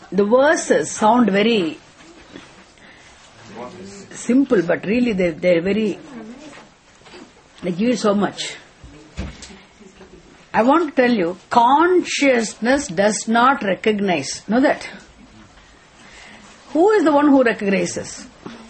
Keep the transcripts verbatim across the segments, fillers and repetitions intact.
the verses sound very simple, but really they they're very, they give you so much. I want to tell you, consciousness does not recognize. Know that? Who is the one who recognizes?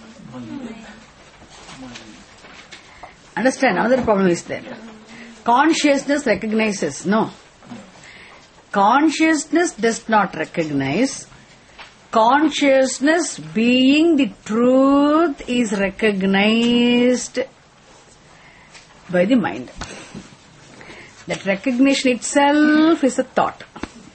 Understand, another problem is there. Consciousness recognizes. No. Consciousness does not recognize. Consciousness, being the truth, is recognized by the mind. That recognition itself is a thought.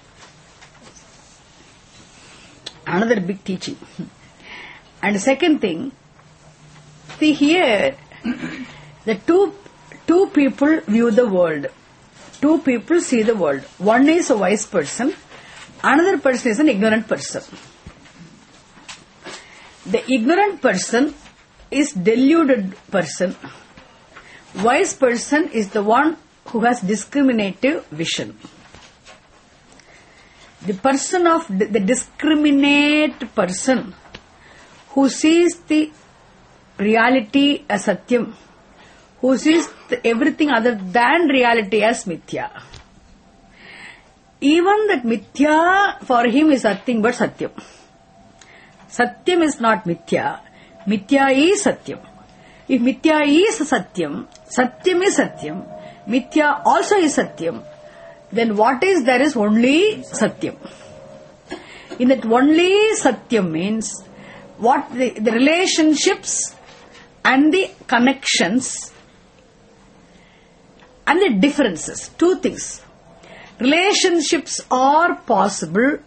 Another big teaching. And the second thing, see here, the two two people view the world. Two people see the world. One is a wise person, another person is an ignorant person. The ignorant person is deluded person. Wise person is the one who has discriminative vision. The person of the discriminate person who sees the reality as Satyam, who sees the everything other than reality as Mithya. Even that Mithya for him is nothing but Satyam. Satyam is not Mithya. Mithya is Satyam. If Mithya is Satyam, Satyam is Satyam, Mithya also is Satyam, then what is there is only Satyam. In that only Satyam means what the, the relationships and the connections and the differences. Two things. Relationships are possible.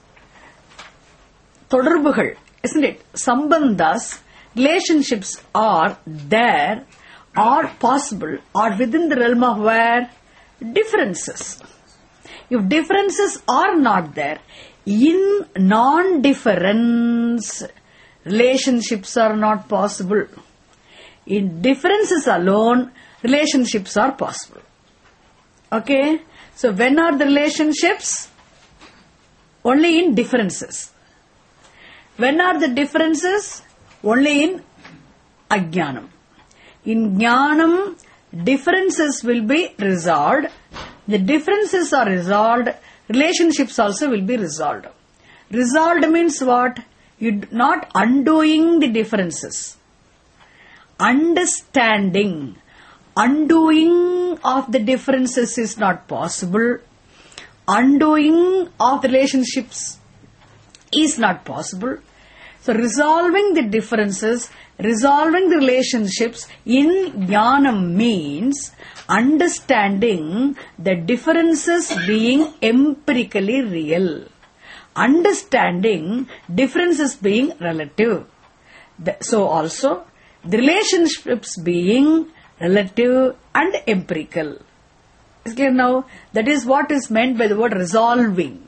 Thodarbugal, isn't it? Sambandhas, relationships are there, are possible, are within the realm of where? Differences. If differences are not there, in non-difference, relationships are not possible. In differences alone, relationships are possible. Okay? So when are the relationships? Only in differences. When are the differences? Only in ajnanam. In jnanam, differences will be resolved. The differences are resolved, relationships also will be resolved. Resolved means what? You not undoing the differences. Understanding, undoing of the differences is not possible. Undoing of relationships is not possible. So resolving the differences, resolving the relationships in jnanam means understanding the differences being empirically real. Understanding differences being relative. So also the relationships being relative and empirical. Is clear now? That is what is meant by the word resolving.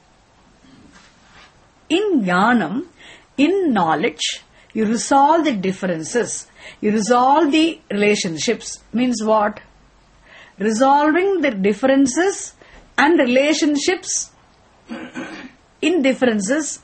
In jnanam, in knowledge, you resolve the differences. You resolve the relationships. Means what? Resolving the differences and relationships in differences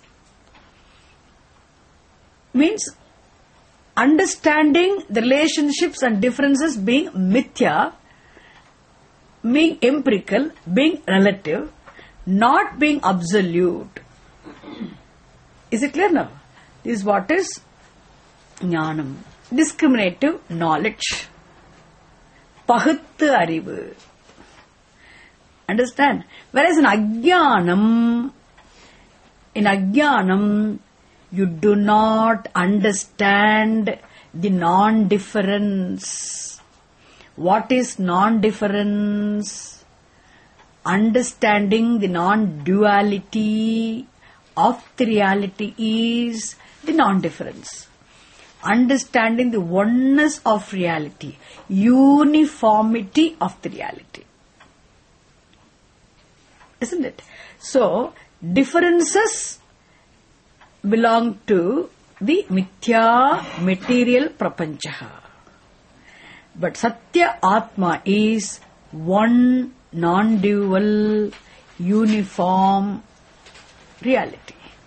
means understanding the relationships and differences being mithya, being empirical, being relative, not being absolute. Is it clear now? This is what is jnanam. Discriminative knowledge. Pahuttu arivu. Understand? Whereas in ajnanam, in ajnanam, you do not understand the non-difference. What is non-difference? Understanding the non-duality of the reality is the non-difference. Understanding the oneness of reality, uniformity of the reality. Isn't it? So, differences belong to the mithya material prapancha. But Satya Atma is one non-dual uniform reality.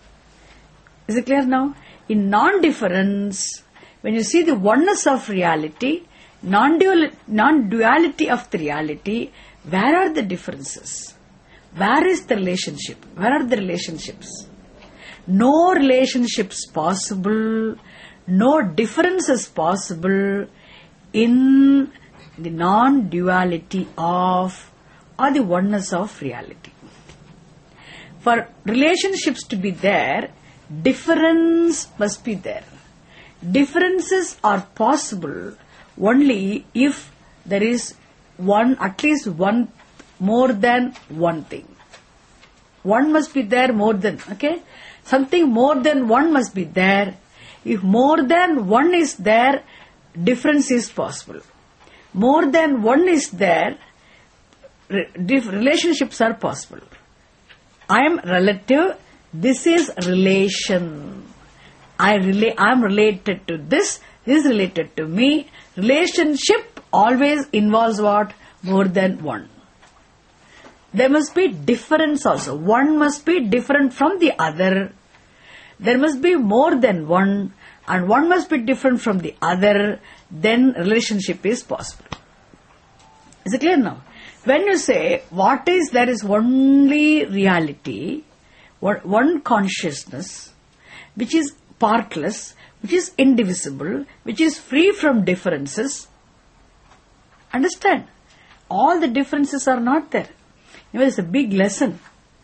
Is it clear now? In non-difference, when you see the oneness of reality, non-dual, non-duality of the reality, where are the differences? Where is the relationship? Where are the relationships? No relationships possible, no differences possible in the non-duality of or the oneness of reality. For relationships to be there, difference must be there. Differences are possible only if there is one, at least one, more than one thing. One must be there more than, okay? Something more than one must be there. If more than one is there, difference is possible. More than one is there, relationships are possible. I am relative, this is relation. I relate, I am related to this, this is related to me. Relationship always involves what? More than one. There must be difference also. One must be different from the other. There must be more than one, and one must be different from the other. Then relationship is possible. Is it clear now? When you say what is, there is only reality, one consciousness, which is partless, which is indivisible, which is free from differences. Understand? All the differences are not there. You know, it's a big lesson.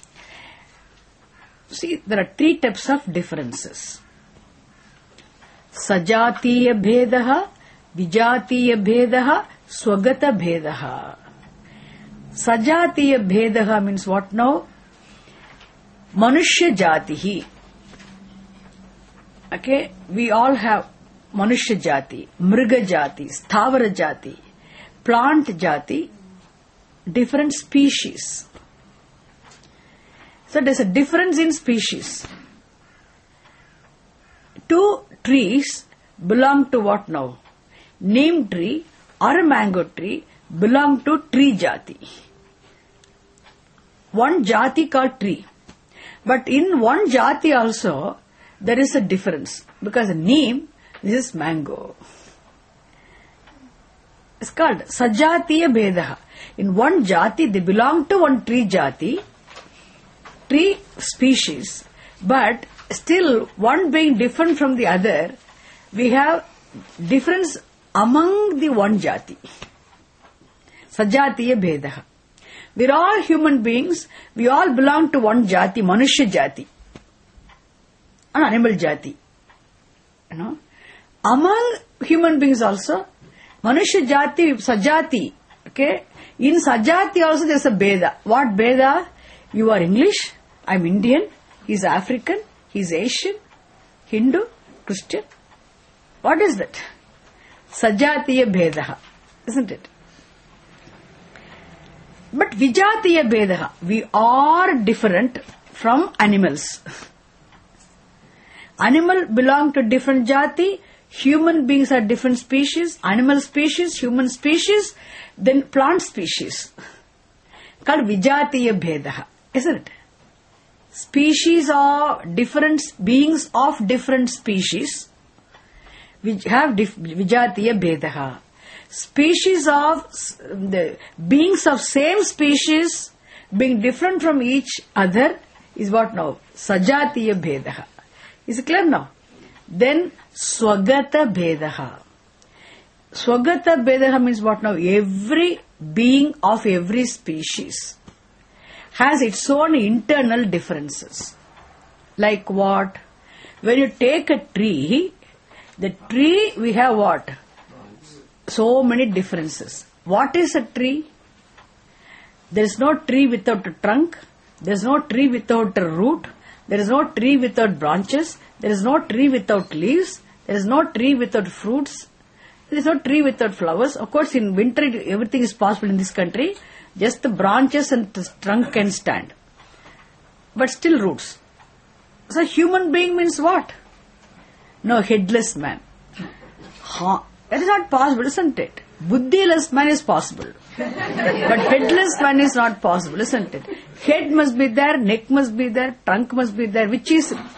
See, there are three types of differences. Sajatiya bhedaha, vijatiya bhedaha, swagata bhedaha. Sajatiya bhedaha means what now? Manushya jatihi. Okay, we all have Manushya jati, Mriga jati, Sthavara jati, plant jati, different species. So there's a difference in species. Two trees belong to what now? Neem tree or a mango tree belong to tree jati. One jati called tree. But in one jati also, there is a difference. Because neem, this is mango. It's called Sajatiya Bhedaha. In one jati, they belong to one tree jati, tree species. But still, one being different from the other, we have difference among the one jati. Sajatiya Bhedaha. We are all human beings. We all belong to one jati, Manushya jati. An animal jati. You know. Among human beings also, Manushya jati, Sajati. Okay. In Sajati also there is a Beda. What Beda? You are English, I am Indian, he is African, he is Asian, Hindu, Christian. What is that? Sajatiya Bhedaha. Isn't it? But Vijatiya Bhedaha. We are different from animals. Animal belong to different jati. Human beings are different species. Animal species, human species, then plant species. Called Vijatiya Bhedaha. Isn't it? Species of different beings of different species. We have dif- Vijatiya Bhedaha. Species of the beings of same species being different from each other is what now? Sajatiya Bhedaha. Is it clear now? Then Swagata Bhedaha. Swagata Bhedaha means what now? Every being of every species has its own internal differences. Like what? When you take a tree, the tree we have what? So many differences. What is a tree? There is no tree without a trunk. There is no tree without a root. There is no tree without branches. There is no tree without leaves. There is no tree without fruits. There is no tree without flowers. Of course, in winter, everything is possible in this country. Just the branches and the trunk can stand. But still roots. So, human being means what? No, headless man. Huh. That is not possible, isn't it? Buddhiless man is possible. But headless man is not possible, isn't it? Head must be there, neck must be there, trunk must be there, which is...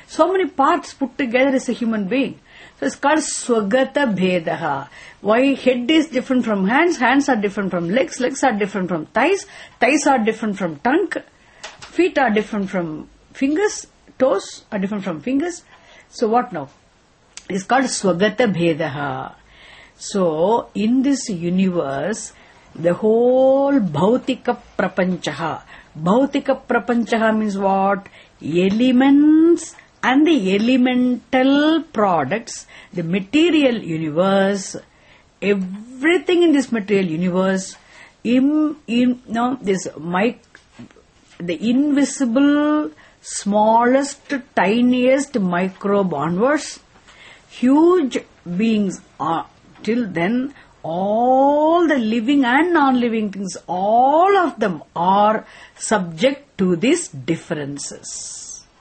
So many parts put together is a human being. So it's called Swagata Bhedaha. Why head is different from hands, hands are different from legs, legs are different from thighs, thighs are different from tongue, feet are different from fingers, toes are different from fingers. So what now? It's called Swagata Bhedaha. So in this universe, the whole Bhautika Prapanchaha. Bhautika Prapanchaha means what? Elements and the elemental products, the material universe, everything in this material universe, in, in no, this mic, the invisible, smallest, tiniest microbe onwards, huge beings are, till then, all the living and non-living things, all of them are subject to these differences.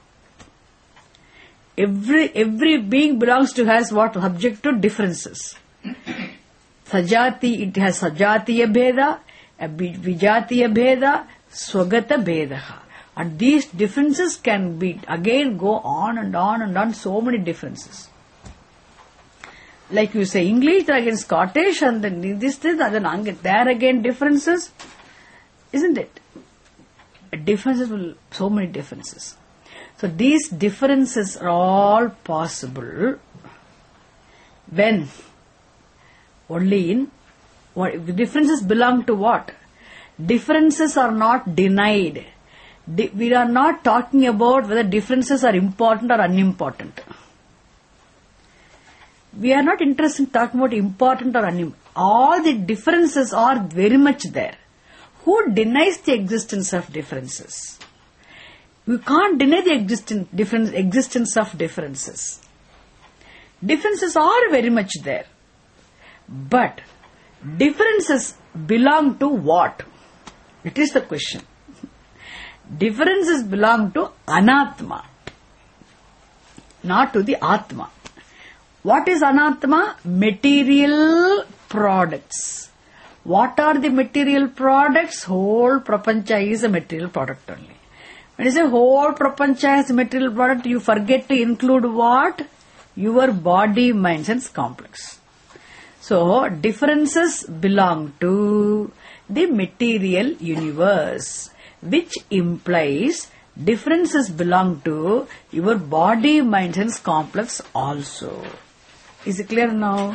Every every being belongs to has what? Subject to differences. Sajati, it has Sajatiya Bheda, Vijatiya Bheda, Swagata Bhedaha. And these differences can be, again, go on and on and on, so many differences. Like you say English, there again Scottish, and then this, this, then there again differences. Isn't it? Differences will, so many differences. So these differences are all possible when only in what differences belong to what? Differences are not denied. Di- we are not talking about whether differences are important or unimportant. We are not interested in talking about important or unimportant. All the differences are very much there. Who denies the existence of differences? We can't deny the existence, difference, existence of differences. Differences are very much there. But differences belong to what? It is the question. Differences belong to Anatma, not to the Atma. What is Anatma? Material products. What are the material products? Whole Prapancha is a material product only. When you say whole Prapancha is a material product, you forget to include what? Your body, mind, sense complex. So, differences belong to the material universe, which implies differences belong to your body, mind, sense complex also. Is it clear now?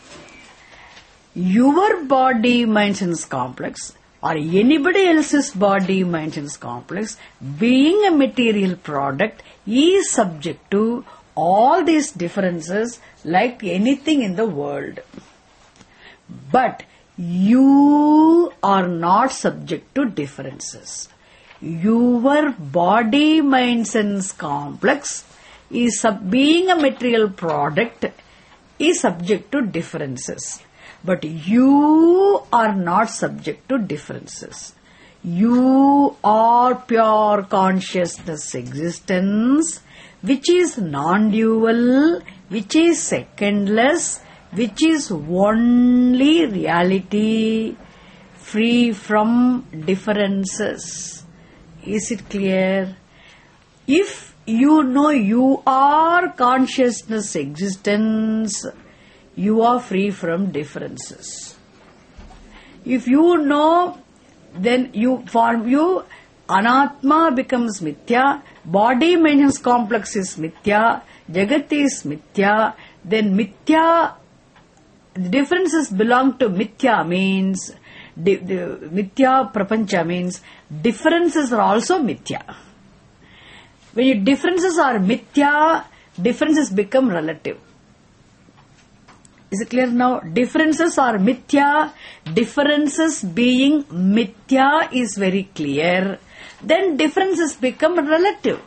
Your body, mind, sense complex or anybody else's body, mind, sense complex, being a material product, is subject to all these differences like anything in the world. But you are not subject to differences. Your body, mind, sense complex is sub- being a material product is subject to differences. But you are not subject to differences. You are pure consciousness existence, which is non-dual, which is secondless, which is only reality, free from differences. Is it clear? If you know you are consciousness existence, you are free from differences. If you know, then you, for you, Anatma becomes Mithya, body maintenance complex is Mithya, Jagat is Mithya, then Mithya, the differences belong to Mithya means, the, the Mithya Prapancha means, differences are also Mithya. When your differences are Mithya, differences become relative. Is it clear now? Differences are Mithya. Differences being Mithya is very clear. Then differences become relative.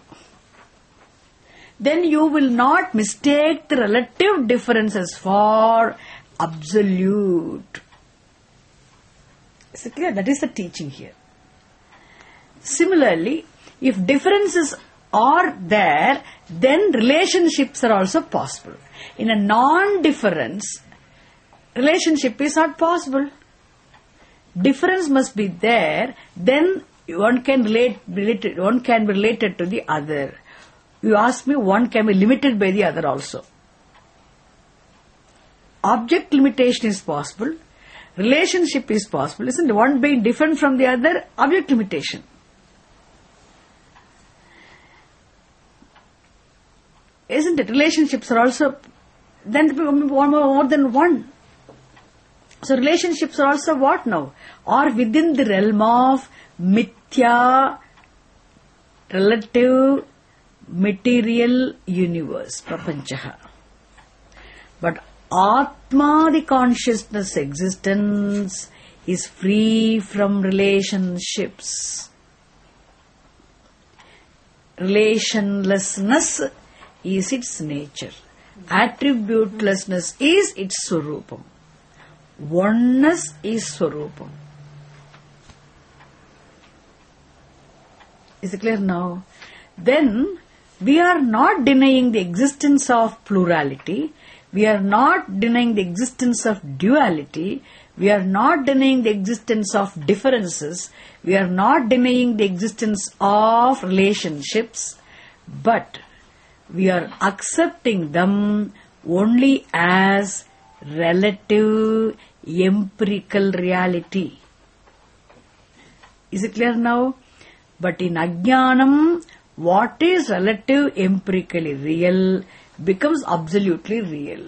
Then you will not mistake the relative differences for absolute. Is it clear? That is the teaching here. Similarly, if differences are there, then relationships are also possible. In a non-difference, relationship is not possible. Difference must be there, then one can relate, relate one can be related to the other. You ask me, one can be limited by the other also. Object limitation is possible. Relationship is possible. Isn't it? One being different from the other, object limitation. Isn't it? Relationships are also then more than one. So relationships are also what now? Or within the realm of mithya, relative, material universe, prapanchaha. But Atma, the consciousness existence, is free from relationships. Relationlessness is its nature. Attributelessness is its swarupam. Oneness is swarupam. Is it clear now? Then we are not denying the existence of plurality. We are not denying the existence of duality. We are not denying the existence of differences. We are not denying the existence of relationships. But we are accepting them only as relative empirical reality. Is it clear now? But in Ajnanam, what is relative empirically real becomes absolutely real.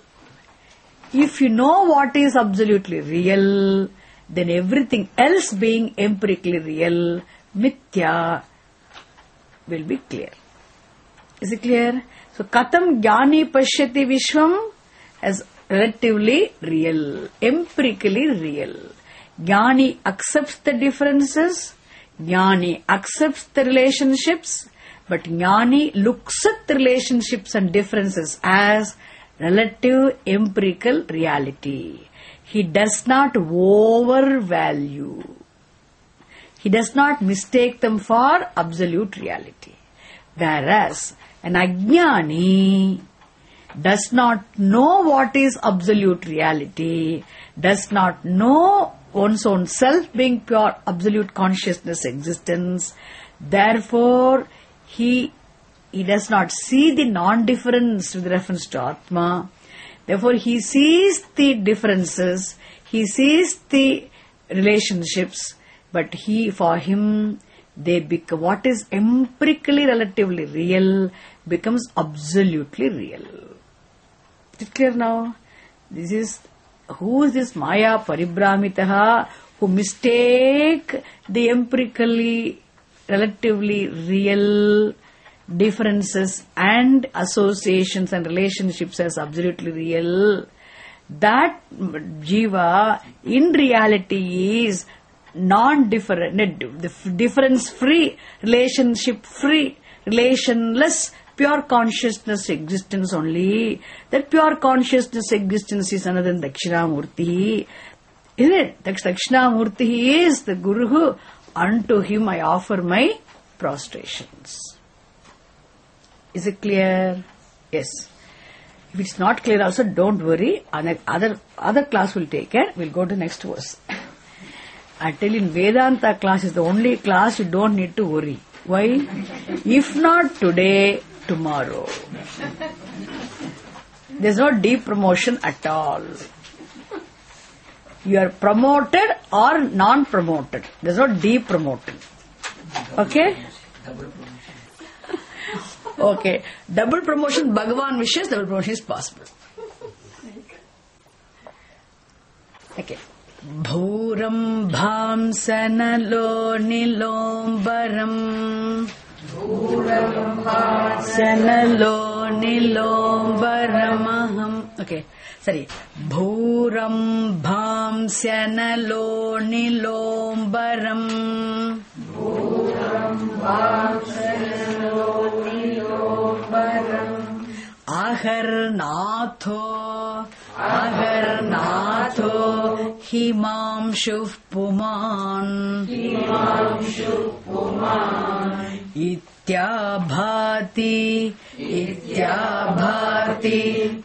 If you know what is absolutely real, then everything else being empirically real, mithya, will be clear. Is it clear? So, katam jnani pashyati vishwam as relatively real, empirically real. Jnani accepts the differences, jnani accepts the relationships, but jnani looks at the relationships and differences as relative empirical reality. He does not overvalue. He does not mistake them for absolute reality. Whereas an ajnani does not know what is absolute reality, does not know one's own self being pure absolute consciousness existence. Therefore, he he does not see the non-difference with reference to Atma. Therefore, he sees the differences, he sees the relationships, but he, for him, they become what is empirically relatively real becomes absolutely real. Is it clear now? This is who is this Maya Paribrahmitaha who mistake the empirically relatively real differences and associations and relationships as absolutely real. That jiva in reality is non-different, difference-free, relationship-free, relationless, pure consciousness existence only. That pure consciousness existence is another than Dakshinamurti. Isn't it? Dakshinamurti is the Guru. Unto him I offer my prostrations. Is it clear? Yes. If it's not clear also, don't worry. Other, other class will take care. We'll go to next verse. I tell you, in Vedanta class is the only class you don't need to worry. Why? If not today, tomorrow. There's no deep promotion at all. You are promoted or non-promoted. There's no deep promoted. Okay? Okay. Double promotion, Bhagavan wishes, double promotion is possible. Okay. Bhuram bham sanalo nilombaram. Bhuram bham sanalo nilombaramaham. Okay. Sorry. Bhuram bham sanalo nilombaram. Bhuram bham sanalo nilombaram. Ahar natho. Ahar natho. Himam shuv puman. Himam shuv puman. Ityabhati. Ityabhati.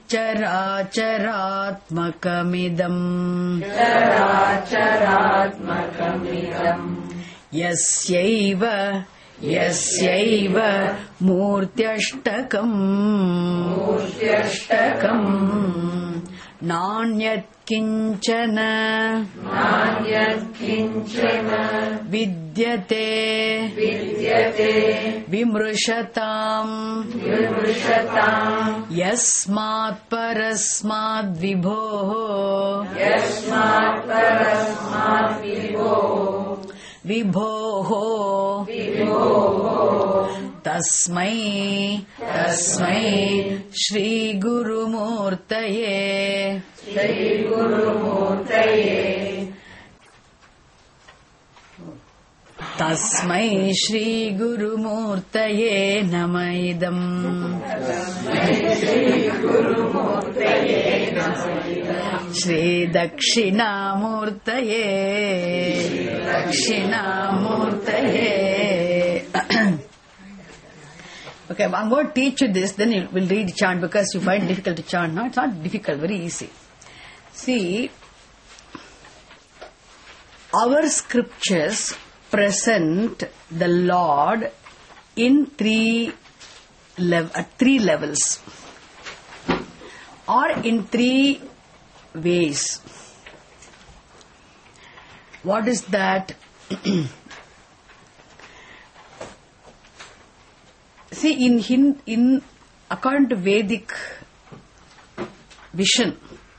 Characharatmakamidam. Characharatmakamidam. Yasyaiva. Yasyaiva Murtyashtakam Murtyashtakam Nanyat Kinchana Nanyat Kinchana Vidyate Vidyate Vimrushatam Vimrushatam Yasmat Parasmat Vibhoho Yasmat Parasmat Vibhoho Vibhoho Vibhoho Tasmai Tasmai Shri Guru Murtaye Shri Guru Murtaye Tasmai Shri Guru Murtaye Namaidam Tasmai Shri Guru Murtaye Namaidam Shri Dakshina Murtaye Dakshina Murtaye. Okay, I'm going to teach you this, then you will read chant because you find it difficult to chant. No, it's not difficult, very easy. See, our scriptures present the Lord in three lev- at three levels or in three ways. What is that? See, in Hind, in according to Vedic vision,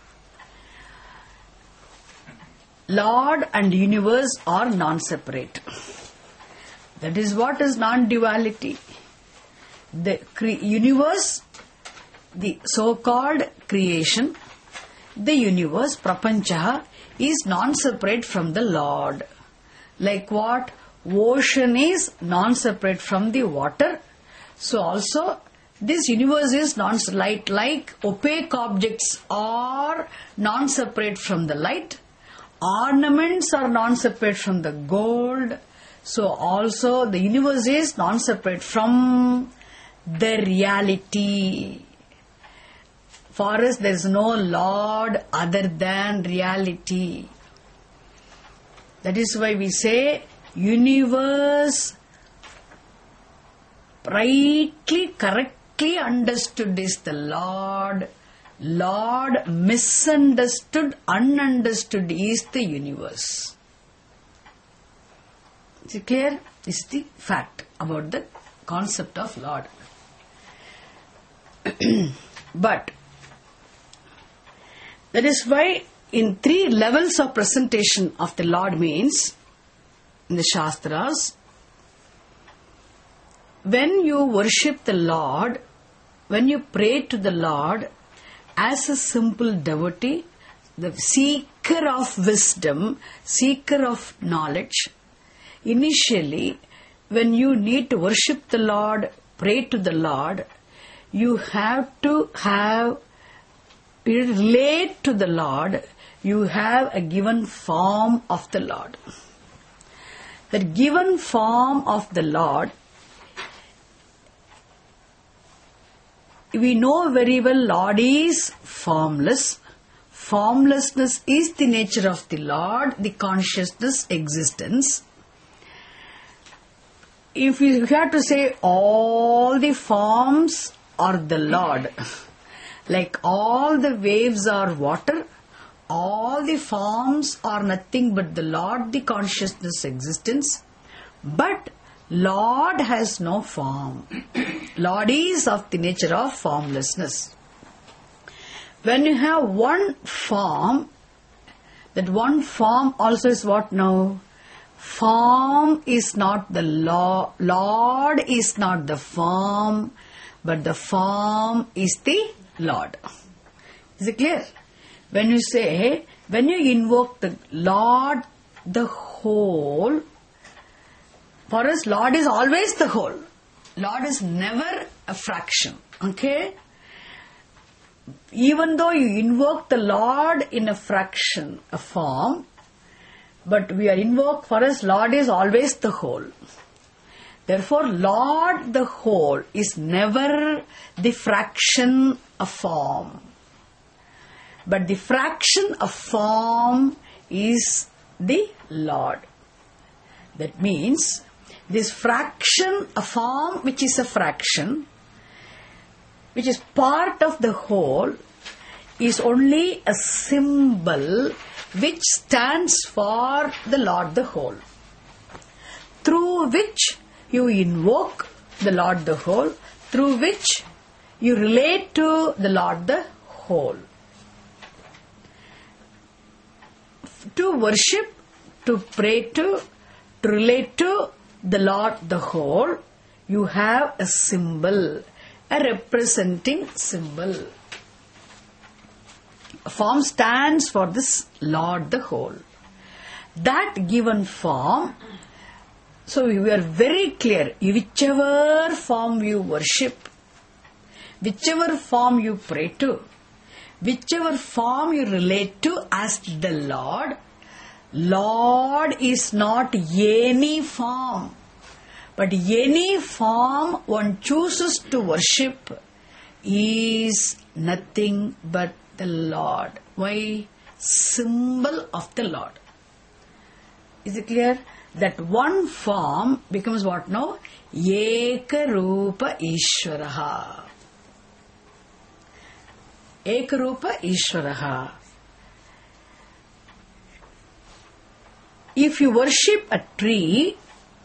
Lord and universe are non-separate. That is what is non-duality. The cre- universe, the so-called creation, the universe, prapancha, is non-separate from the Lord. Like what? Ocean is non-separate from the water. So also, this universe is non-light, like opaque objects are non-separate from the light. Ornaments are non-separate from the gold. So also, the universe is non-separate from the reality. For us, there is no Lord other than reality. That is why we say, universe rightly, correctly understood is the Lord. Lord misunderstood, ununderstood is the universe. Is it clear? This is the fact about the concept of Lord. But that is why in three levels of presentation of the Lord means in the Shastras, when you worship the Lord, when you pray to the Lord as a simple devotee, the seeker of wisdom, seeker of knowledge, initially when you need to worship the Lord, pray to the Lord, you have to have, you relate to the Lord, you have a given form of the Lord. That given form of the Lord, we know very well Lord is formless. Formlessness is the nature of the Lord, the consciousness, existence. If you have to say all the forms are the Lord, like all the waves are water, all the forms are nothing but the Lord, the consciousness, existence. But Lord has no form. Lord is of the nature of formlessness. When you have one form, that one form also is what now? Form is not the Lord. Lord is not the form, but the form is the Lord. Is it clear? When you say, when you invoke the Lord, the whole, for us, Lord is always the whole. Lord is never a fraction. Okay? Even though you invoke the Lord in a fraction, a form, but we are invoked, for us, Lord is always the whole. Therefore, Lord, the whole, is never the fraction of form. But the fraction of form is the Lord. That means, This fraction, a form which is a fraction, which is part of the whole, is only a symbol which stands for the Lord the whole, through which you invoke the Lord the whole, through which you relate to the Lord the whole. To worship, to pray to, to relate to the Lord the whole, you have a symbol, a representing symbol. A form stands for this Lord the whole. That given form, so we are very clear, whichever form you worship, whichever form you pray to, whichever form you relate to as the Lord, Lord is not any form, but any form one chooses to worship is nothing but the Lord. Why? Symbol of the Lord. Is it clear? That one form becomes what now? Eka Rupa Ishvaraha. Eka Rupa Ishvaraha. If you worship a tree,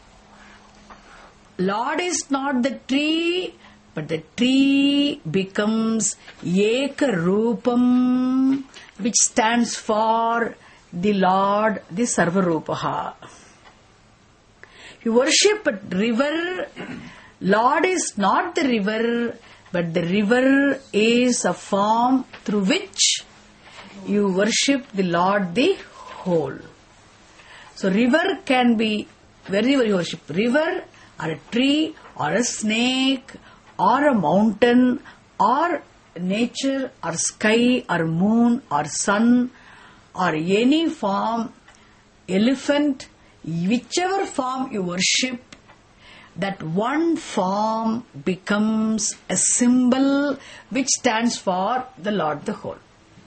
Lord is not the tree, but the tree becomes Eka Rupam, which stands for the Lord, the Sarvarupaha. You worship a river, Lord is not the river, but the river is a form through which you worship the Lord the whole. So river can be wherever you worship, river or a tree or a snake or a mountain or nature or sky or moon or sun or any form, elephant, whichever form you worship, that one form becomes a symbol which stands for the Lord the whole.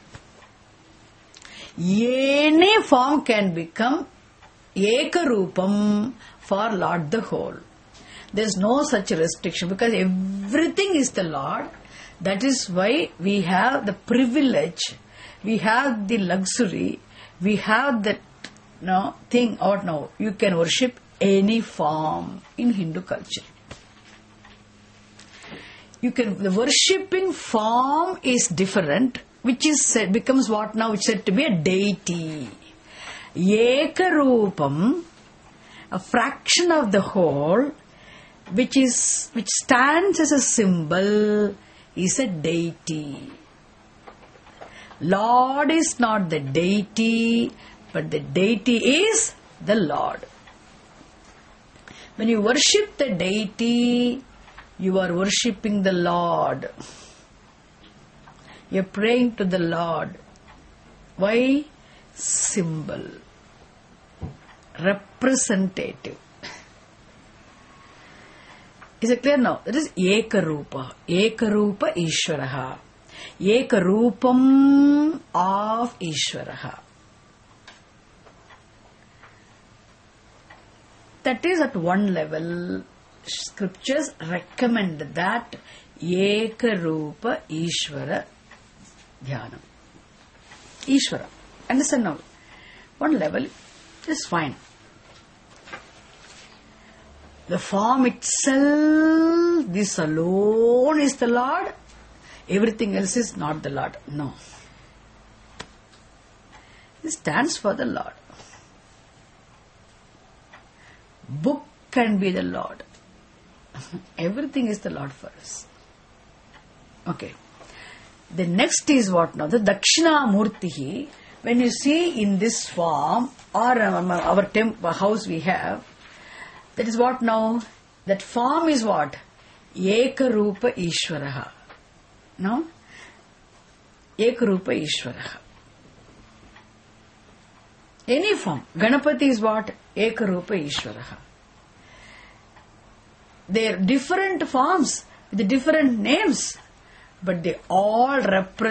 Any form can become Eka Rupam for Lord the whole. There is no such restriction because everything is the Lord. That is why we have the privilege, we have the luxury, we have that no, thing or no, you can worship any form in Hindu culture. You can, the worshipping form is different, which is said, becomes what now, which is said to be a deity. Eka Rupam, a fraction of the whole, which is which stands as a symbol, is a deity. Lord is not the deity, but the deity is the Lord. When you worship the deity, you are worshipping the Lord. You are praying to the Lord. Why? Symbol. Representative. Is it clear now? That is Eka Rupa. Eka Rupa Ishvaraha. Eka Rupam of Ishvaraha. That is at one level. Scriptures recommend that Eka Rupa Ishvara Dhyanam. Ishvara. Understand now? One level is fine. The form itself, this alone is the Lord, everything else is not the Lord. No. This stands for the Lord. Book can be the Lord. Everything is the Lord for us. Okay. The next is what now? The Dakshinamurti. When you see in this form, or um, our temp- house we have, that is what now? That form is what? Eka Rupa Ishvaraha. No? Eka Rupa Ishvaraha. Any form. Ganapati is what? Eka Rupa Ishvaraha. They are different forms with different names, but they all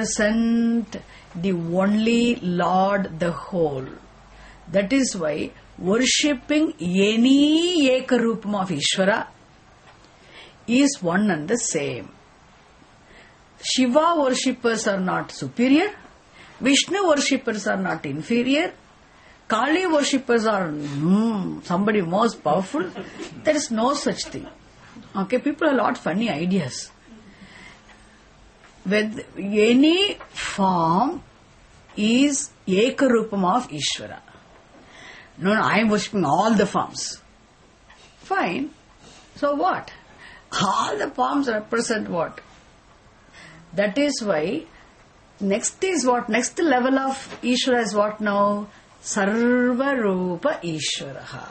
represent the only Lord, the whole. That is why worshipping any Ekarupam of Ishvara is one and the same. Shiva worshippers are not superior, Vishnu worshippers are not inferior, Kali worshippers are hmm, somebody most powerful. There is no such thing. Okay, people have a lot of funny ideas. With any form is Ekarupam of Ishvara. No, no, I am worshipping all the forms. Fine. So what? All the forms represent what? That is why next is what? Next level of Ishvara is what now? Sarvarupa Ishvaraha.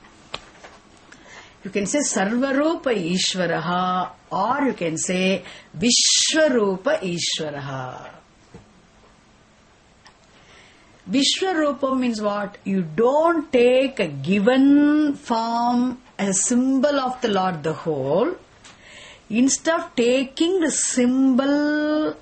You can say Sarvarupa Ishvaraha, or you can say Vishwarupa Ishvaraha. Vishwarupa means what? You don't take a given form as a symbol of the Lord the whole. Instead of taking the symbol,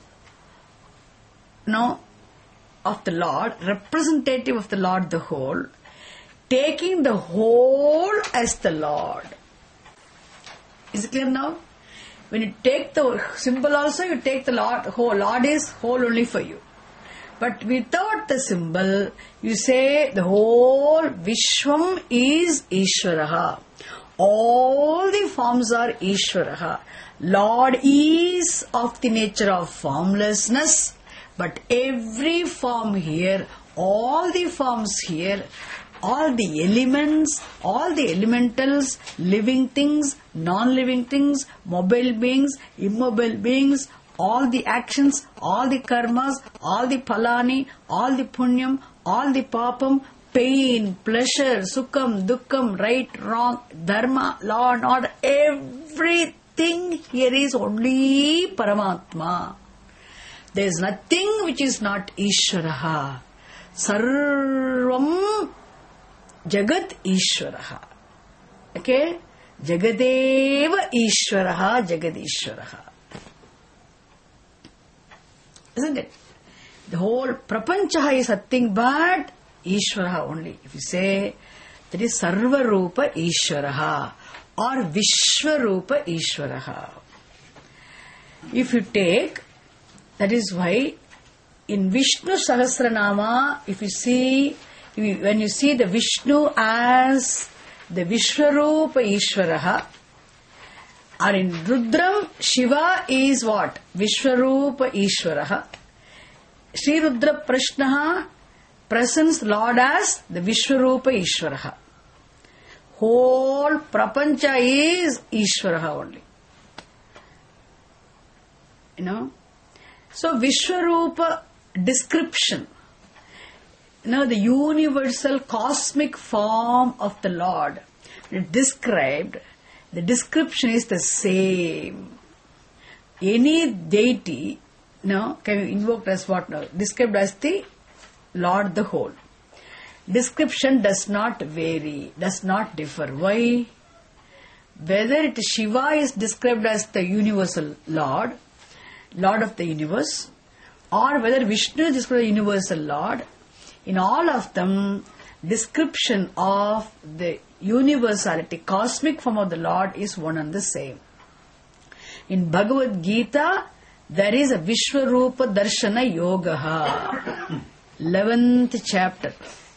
no, of the Lord, representative of the Lord the whole, taking the whole as the Lord. Is it clear now? When you take the symbol also, you take the Lord whole. Lord is whole only for you. But without the symbol, you say the whole Vishwam is Ishvaraha. All the forms are Ishvaraha. Lord is of the nature of formlessness, but every form here, all the forms here, all the elements, all the elementals, living things, non-living things, mobile beings, immobile beings, all the actions, all the karmas, all the phalani, all the punyam, all the papam, pain, pleasure, sukham, dukkham, right, wrong, dharma, law and order, everything here is only Paramatma. There is nothing which is not Ishvaraha. Sarvam Jagat Ishvaraha. Okay? Jagadeva Ishvaraha, Jagadishvaraha. Isn't it? The whole Prapancha is nothing but Ishvaraha only. If you say that is Sarvarupa Ishvaraha or Vishwarupa Ishvaraha. If you take, that is why in Vishnu Sahasranama, if you see, if you, when you see the Vishnu as the Vishwarupa Ishvaraha, or in Rudram, Shiva is what? Vishwarupa Ishvaraha. Sri Rudra Prashnaha presents Lord as the Vishwarupa Ishvaraha. Whole Prapancha is Ishvaraha only. You know? So Vishwarupa description, you know, the universal cosmic form of the Lord described, the description is the same. Any deity, no, can be invoked as what now? Described as the Lord the whole. Description does not vary, does not differ. Why? Whether it is Shiva is described as the universal Lord, Lord of the universe, or whether Vishnu is described as the universal Lord, in all of them, description of the universality, cosmic form of the Lord is one and the same. In Bhagavad Gita, there is a Vishwarupa Darshana Yoga, eleventh chapter.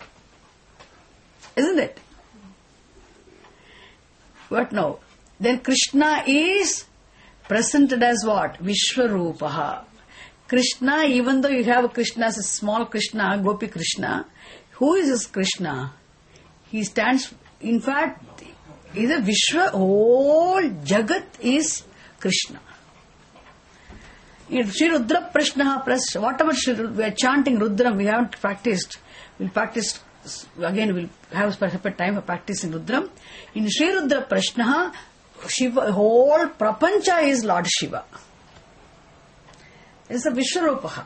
Isn't it? What now? Then Krishna is presented as what? Vishwarupaha. Krishna, even though you have a Krishna as a small Krishna, Gopi Krishna, who is this Krishna? He stands, in fact, is a Vishwa, whole Jagat is Krishna. In Sri Rudra Prashnaha, whatever we are chanting Rudram, we haven't practiced. We'll practice, again we'll have a separate time for practicing Rudram. In Sri Rudra Prashnaha, Shiva, whole Prapancha is Lord Shiva. It's a Vishwarupaha.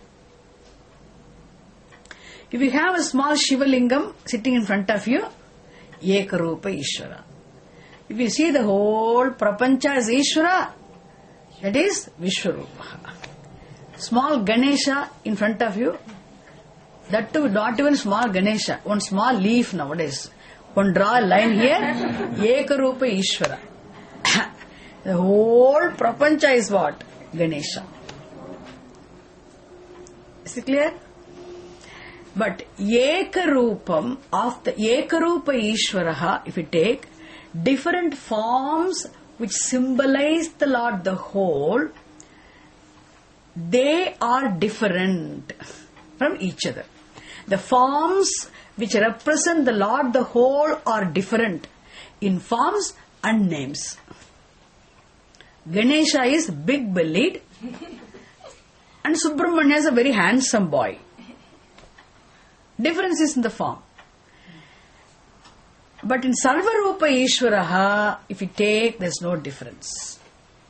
If you have a small Shiva Lingam sitting in front of you, Ekarupa Ishvara. If you see the whole Prapancha as Ishvara, that is Vishwarupaha. Small Ganesha in front of you, That too, not even small Ganesha. One small leaf nowadays. One draw a line here. Ekarupa Ishvara. The whole prapancha is what? Ganesha. Is it clear? But Ekarupam of the Ekarupa Ishvaraha, if you take different forms which symbolize the Lord the whole, they are different from each other. The forms which represent the Lord the whole are different in forms and names. Ganesha is big bellied and Subramanya is a very handsome boy. Difference is in the form. But in Sarvarupa Ishvaraha, if you take, there is no difference.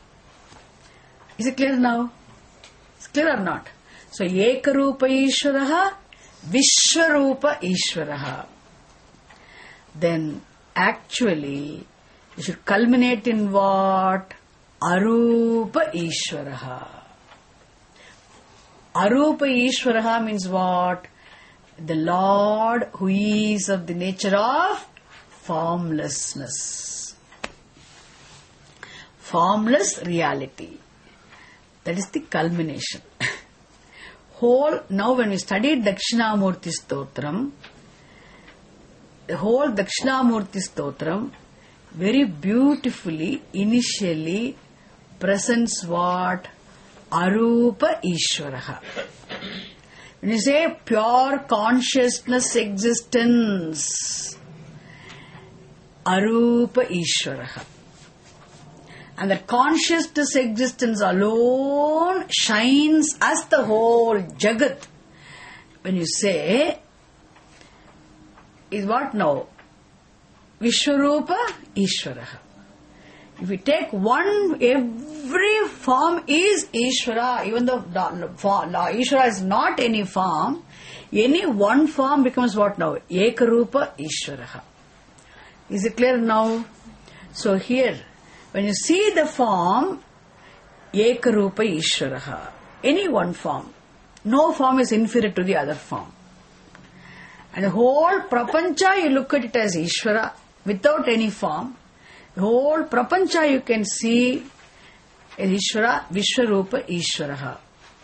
Is it clear now? It's clear or not? So, Ekarupa Ishvaraha, Vishwarupa Ishvaraha. Then, actually, you should culminate in what? Arupa Ishvaraha. Arupa Ishvaraha means what? The Lord who is of the nature of formlessness. Formless reality. That is the culmination. Whole, now when we studied Dakshinamurti Stotram, the whole Dakshinamurti Stotram very beautifully initially presents what? Arupa Ishvaraha. When you say pure consciousness existence, Arupa Ishvaraha. And that consciousness existence alone shines as the whole Jagat. When you say, is what now? Vishwarupa Ishvaraha. If we take one, every form is Ishvara, even though Ishvara is not any form, any one form becomes what now? Ekarupa Ishvaraha. Is it clear now? So here, when you see the form, Ekarupa Ishvaraha, any one form, no form is inferior to the other form. And the whole prapancha, you look at it as Ishvara, without any form. The whole prapancha you can see as Ishvara, Vishwarupa Ishvaraha.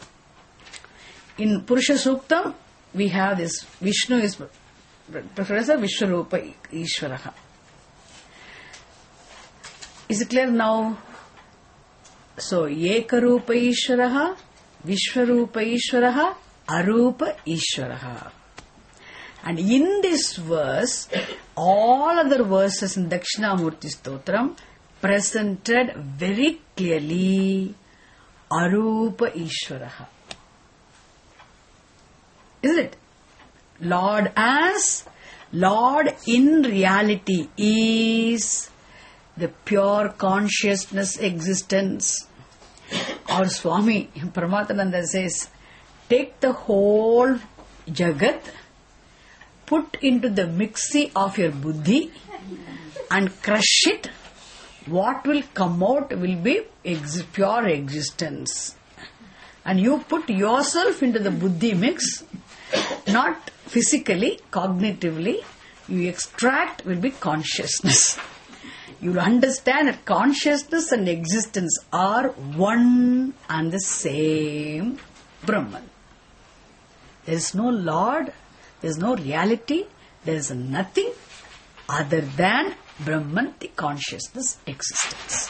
In Purusha Suktam, we have this, Vishnu is Professor Vishwarupa Ishvaraha. Is it clear now? So, Ekarupa Ishvaraha, Vishwarupa Ishvaraha, Arupa Ishvaraha. And in this verse, all other verses in Dakshinamurti Stotram presented very clearly Arupa Ishvaraha. Isn't it? Lord as, Lord in reality is the pure consciousness existence. Our Swami Paramahansa says, take the whole Jagat, put into the mixie of your buddhi and crush it. What will come out will be ex- pure existence. And you put yourself into the buddhi mix, not physically, cognitively, you extract will be consciousness. You will understand that consciousness and existence are one and the same Brahman. There is no Lord, there is no reality, there is nothing other than Brahman, the consciousness existence.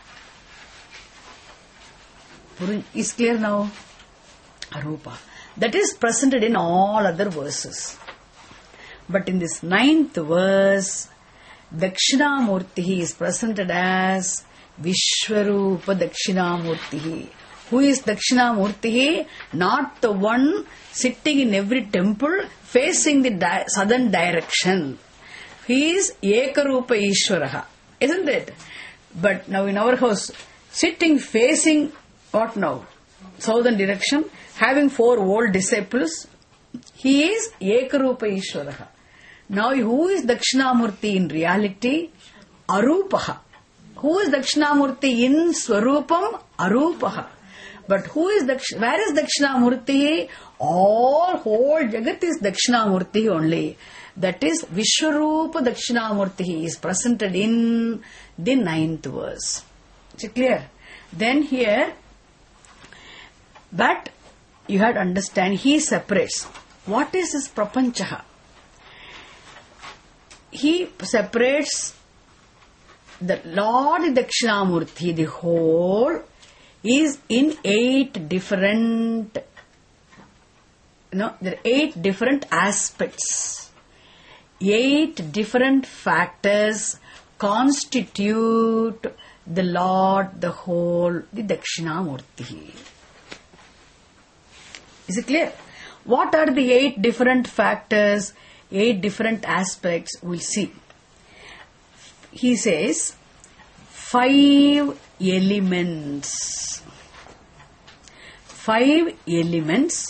Is clear now? Arupa. That is presented in all other verses. But in this ninth verse, Dakshinamurti is presented as Vishwarupa Dakshinamurti. Who is Dakshinamurti? Not the one sitting in every temple facing the di- southern direction. He is Ekarupa Ishvaraha. Isn't it? But now in our house, sitting facing what now? Southern direction, having four old disciples, he is Ekarupa Ishvaraha. Now who is Dakshinamurti in reality? Arupaha. Who is Dakshinamurti in Swarupam? Arupaha. But who is Daksh- where is Dakshinamurti? All whole Jagat is Dakshinamurti only. That is Vishwarupa Dakshinamurti. He is presented in the ninth verse. Is it clear? Then here, but you have to understand, he separates. What is his prapanchaha? He separates the Lord Dakshinamurti, the whole, is in eight different, you know, there are eight different aspects. Eight different factors constitute the Lord, the whole, the Dakshinamurti. Is it clear? What are the eight different factors, eight different aspects? We'll see. He says, five elements. Five elements,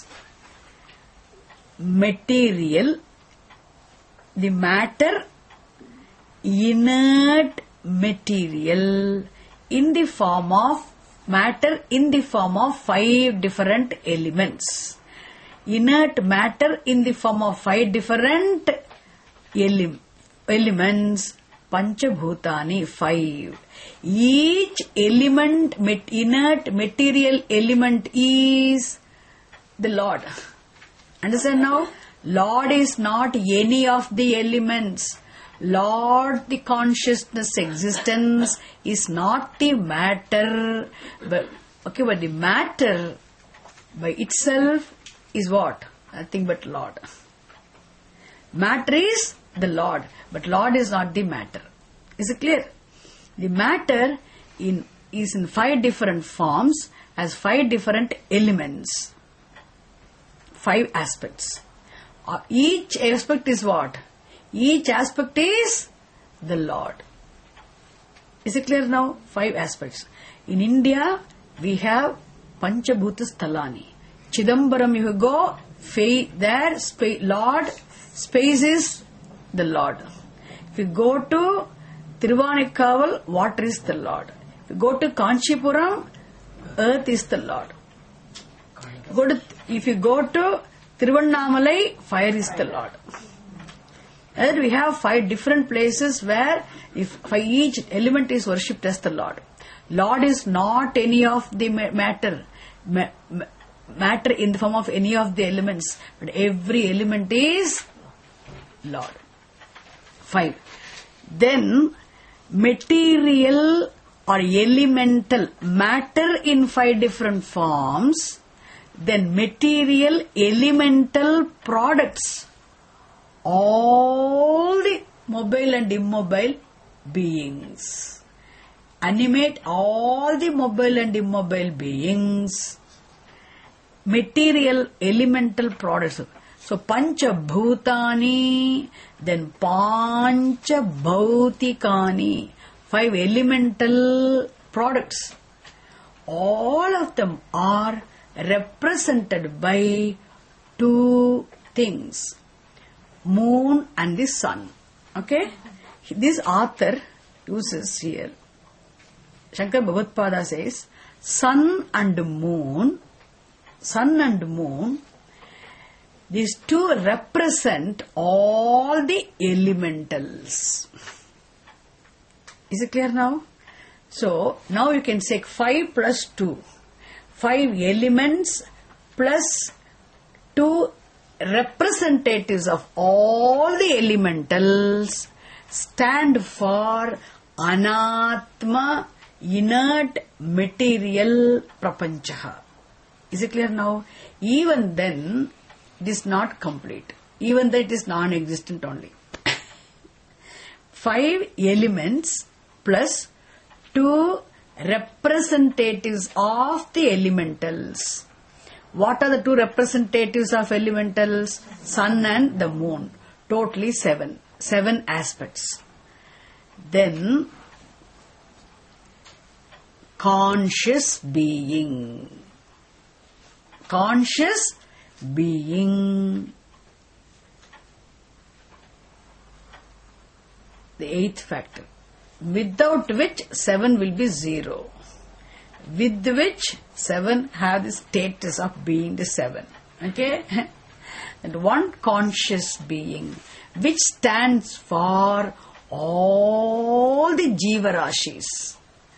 material, the matter, inert material in the form of matter in the form of five different elements. Inert matter in the form of five different ele- elements. Panchabhutani, five. Each element, met, inert material element is the Lord. Understand now? Lord is not any of the elements. Lord, the consciousness existence is not the matter. But, okay, but the matter by itself is what? Nothing but Lord. Matter is the Lord, but Lord is not the matter. Is it clear? The matter in is in five different forms, has five different elements, five aspects. Uh, each aspect is what? Each aspect is the Lord. Is it clear now? Five aspects. In India, we have Panchabhuta Sthalani. Chidambaram, you go, there, spa- Lord, space is the Lord. If you go to Tiruvanekkaval, water is the Lord. If you go to Kanchipuram, earth is the Lord. Go to, if you go to Tiruvannamalai, fire is the Lord. And we have five different places where if by each element is worshipped as the Lord. Lord is not any of the matter, ma- matter in the form of any of the elements, but every element is Lord. Five. Then material or elemental matter in five different forms. Then material elemental products. All the mobile and immobile beings. Animate all the mobile and immobile beings. Material elemental products. So Pancha Bhutani, then Pancha Bhautikani. Five elemental products. All of them are represented by two things. Moon and the sun. Okay? This author uses here. Shankar Bhagavad says, sun and moon, sun and moon, these two represent all the elementals. Is it clear now? So, now you can say five plus two. Five elements plus two representatives of all the elementals stand for Anatma, inert material prapanchaha. Is it clear now? Even then, it is not complete. Even that it is non-existent only. Five elements plus two representatives of the elementals. What are the two representatives of elementals? Sun and the moon. Totally seven. Seven aspects. Then, conscious being. Conscious being. The eighth factor. Without which seven will be zero. with which seven have the status of being the seven. Okay? And one conscious being which stands for all the Jiva Rashis.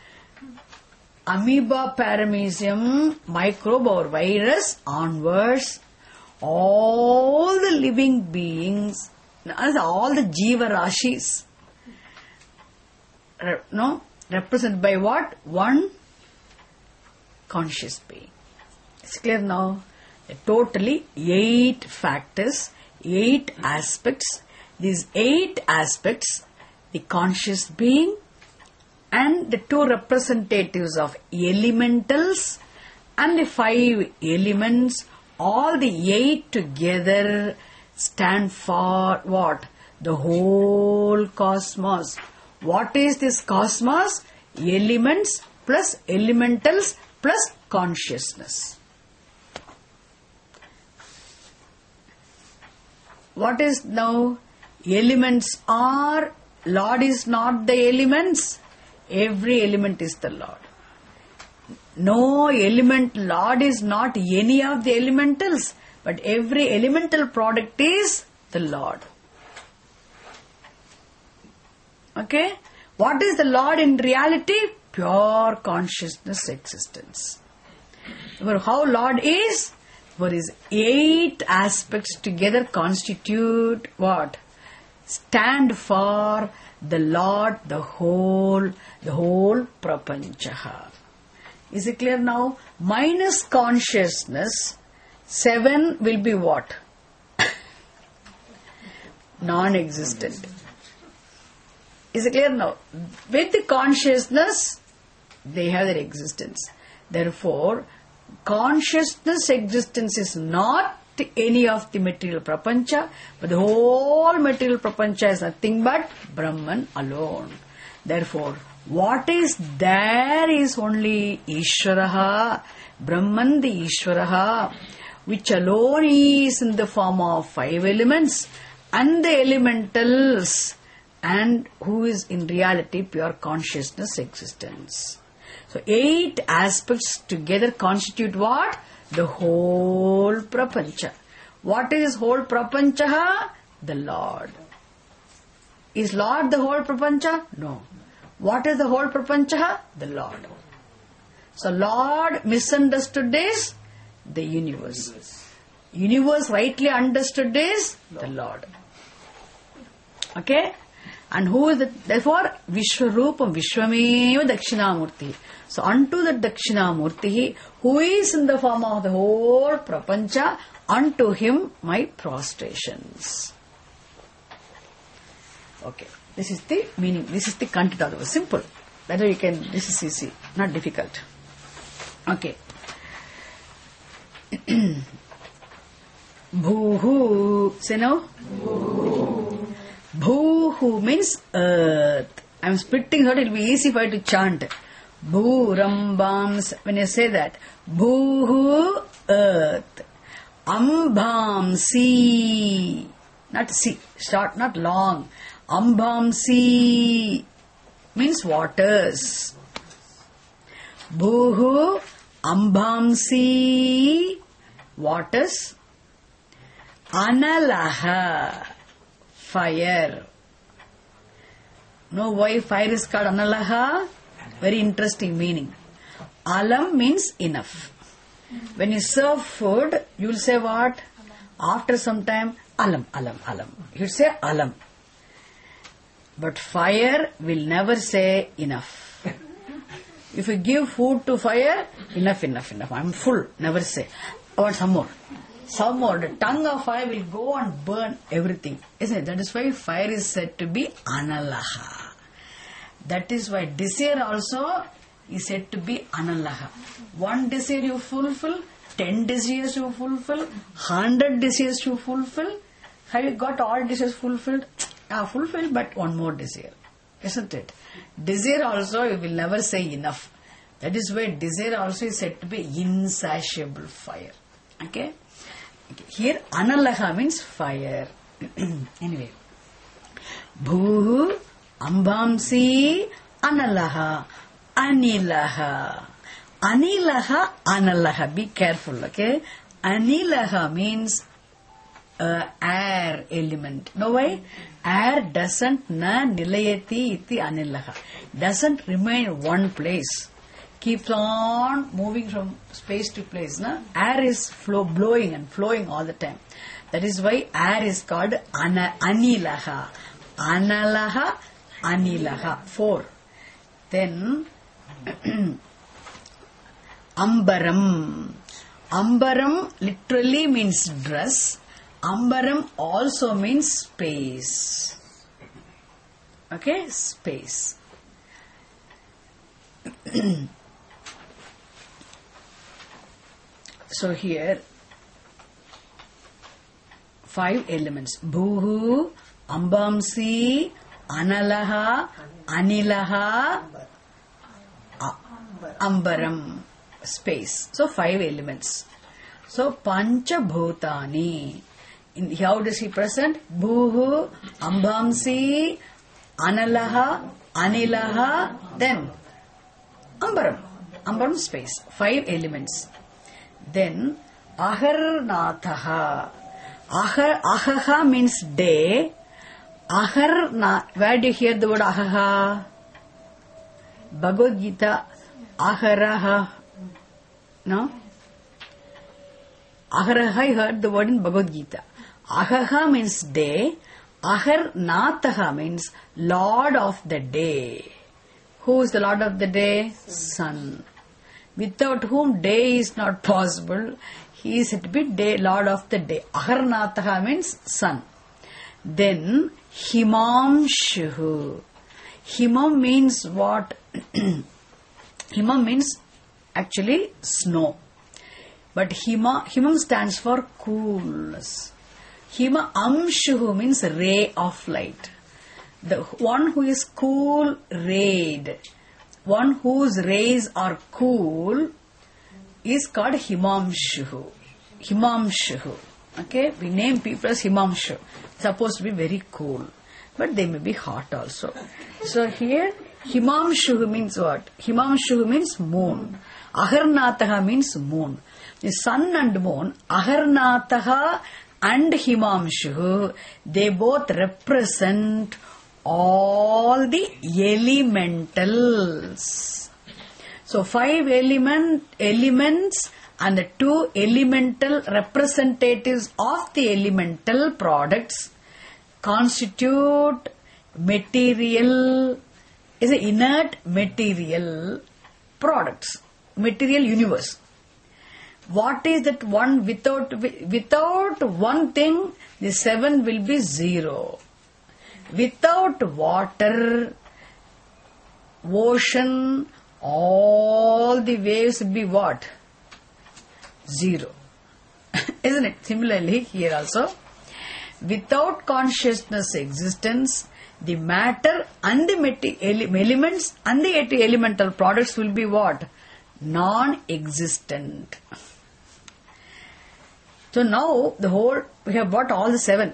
Amoeba, paramecium, microbe or virus onwards, all the living beings, all the Jiva Rashis, no, represented by what? One conscious being. It's clear now? Totally eight factors, eight aspects. These eight aspects, the conscious being and the two representatives of elementals and the five elements, all the eight together stand for what? The whole cosmos. What is this cosmos? Elements plus elementals plus consciousness. What is now? Elements are, Lord is not the elements. Every element is the Lord. No element, Lord is not any of the elementals, but every elemental product is the Lord. Okay? What is the Lord in reality? Pure consciousness existence. How Lord is? For his eight aspects together constitute what? Stand for the Lord, the whole, the whole prapanchaha. Is it clear now? Minus consciousness, seven will be what? Non-existent. Is it clear now? With the consciousness, they have their existence. Therefore, consciousness existence is not any of the material prapancha, but the whole material prapancha is nothing but Brahman alone. Therefore, what is there is only Ishvaraha, Brahman the Ishvaraha, which alone is in the form of five elements and the elementals, and who is in reality pure consciousness existence. So eight aspects together constitute what? The whole prapancha. What is whole prapancha? The Lord. Is Lord the whole prapancha? No. What is the whole prapancha? The Lord. So Lord misunderstood is the universe. Universe rightly understood is the Lord. Okay? And who is it? Therefore, Vishwarupam Vishwameva Dakshinamurti. So unto the Dakshinamurti, who is in the form of the whole prapancha, unto him my prostrations. Okay. This is the meaning. This is the content of the verse. Simple. That way you can, this is easy. Not difficult. Okay. Bhuhu. Say no? Bhuhu. Bhuhu means earth. I am splitting so it will be easy for you to chant. Bhu Rambams. When you say that, Bhuhu earth. Ambham sea. Not sea. Short, not long. Ambham sea means waters. Bhuhu Ambham sea waters. Analaha fire. Know why fire is called Analaha? Very interesting meaning. Alam means enough. When you serve food, you will say what? After some time, alam, alam, alam. You will say alam. But fire will never say enough. If you give food to fire, enough, enough, enough. I am full. Never say. I want some more. Some more. The tongue of fire will go and burn everything. Isn't it? That is why fire is said to be Analaha. That is why desire also is said to be Analaha. One desire you fulfill, ten desires you fulfill, hundred desires you fulfill. Have you got all desires fulfilled? Ah, fulfilled, but one more desire. Isn't it? Desire also you will never say enough. That is why desire also is said to be insatiable fire. Okay? Okay. Here Analaha means fire. Anyway. Bhuhu Ambhamsi Analaha Anilaha. Anilaha, Analaha. Be careful, okay? Anilaha means uh, air element. No way? Air doesn't na nilayati iti anilaha. Doesn't remain one place. Keeps on moving from space to place. Na? Air is flow, blowing and flowing all the time. That is why air is called ana, anilaha. Analaha, anilaha. Four. Then Ambaram. Ambaram literally means dress. Ambaram also means space. Okay, space. So here, five elements. Bhuhu, Ambamsi, Analaha, Anilaha, Ambaram. Space. So five elements. So Pancha Bhutani. In, how does he present? Bhuhu, Ambamsi, Analaha, Anilaha, then Ambaram. Ambaram space. Five elements. Then Aharnathaha. Ahar, Ahaha means day. Aharna. Where do you hear the word Ahaha? Bhagavad Gita. Aharaha. No? Aharaha, I heard the word in Bhagavad Gita. Ahaha means day. Aharnataha means Lord of the day. Who is the Lord of the day? Sun. Without whom day is not possible. He is said to be day, Lord of the day. Aharnataha means sun. Then Himamshuhu. Himam means what? Himam means actually snow. But Hima, Himam stands for coolness. Hima Amshuhu means ray of light. The one who is cool rayed, one whose rays are cool is called Himamshuhu. Himamshuhu. Okay, we name people as Himamshu. Supposed to be very cool, but they may be hot also. So here Himamshuhu means what? Himamshuhu means moon. Aharnataha means moon. The sun and moon, Aharnataha and Himamshuhu, they both represent all the elementals. So five element elements and the two elemental representatives of the elemental products constitute material, is an inert material products, material universe. What is that one without, without one thing, the seven will be zero. Without water, ocean, all the waves will be what? Zero. Isn't it? Similarly, here also, without consciousness existence, the matter and the elements and the elemental products will be what? Non-existent. So now the whole, we have got all the seven.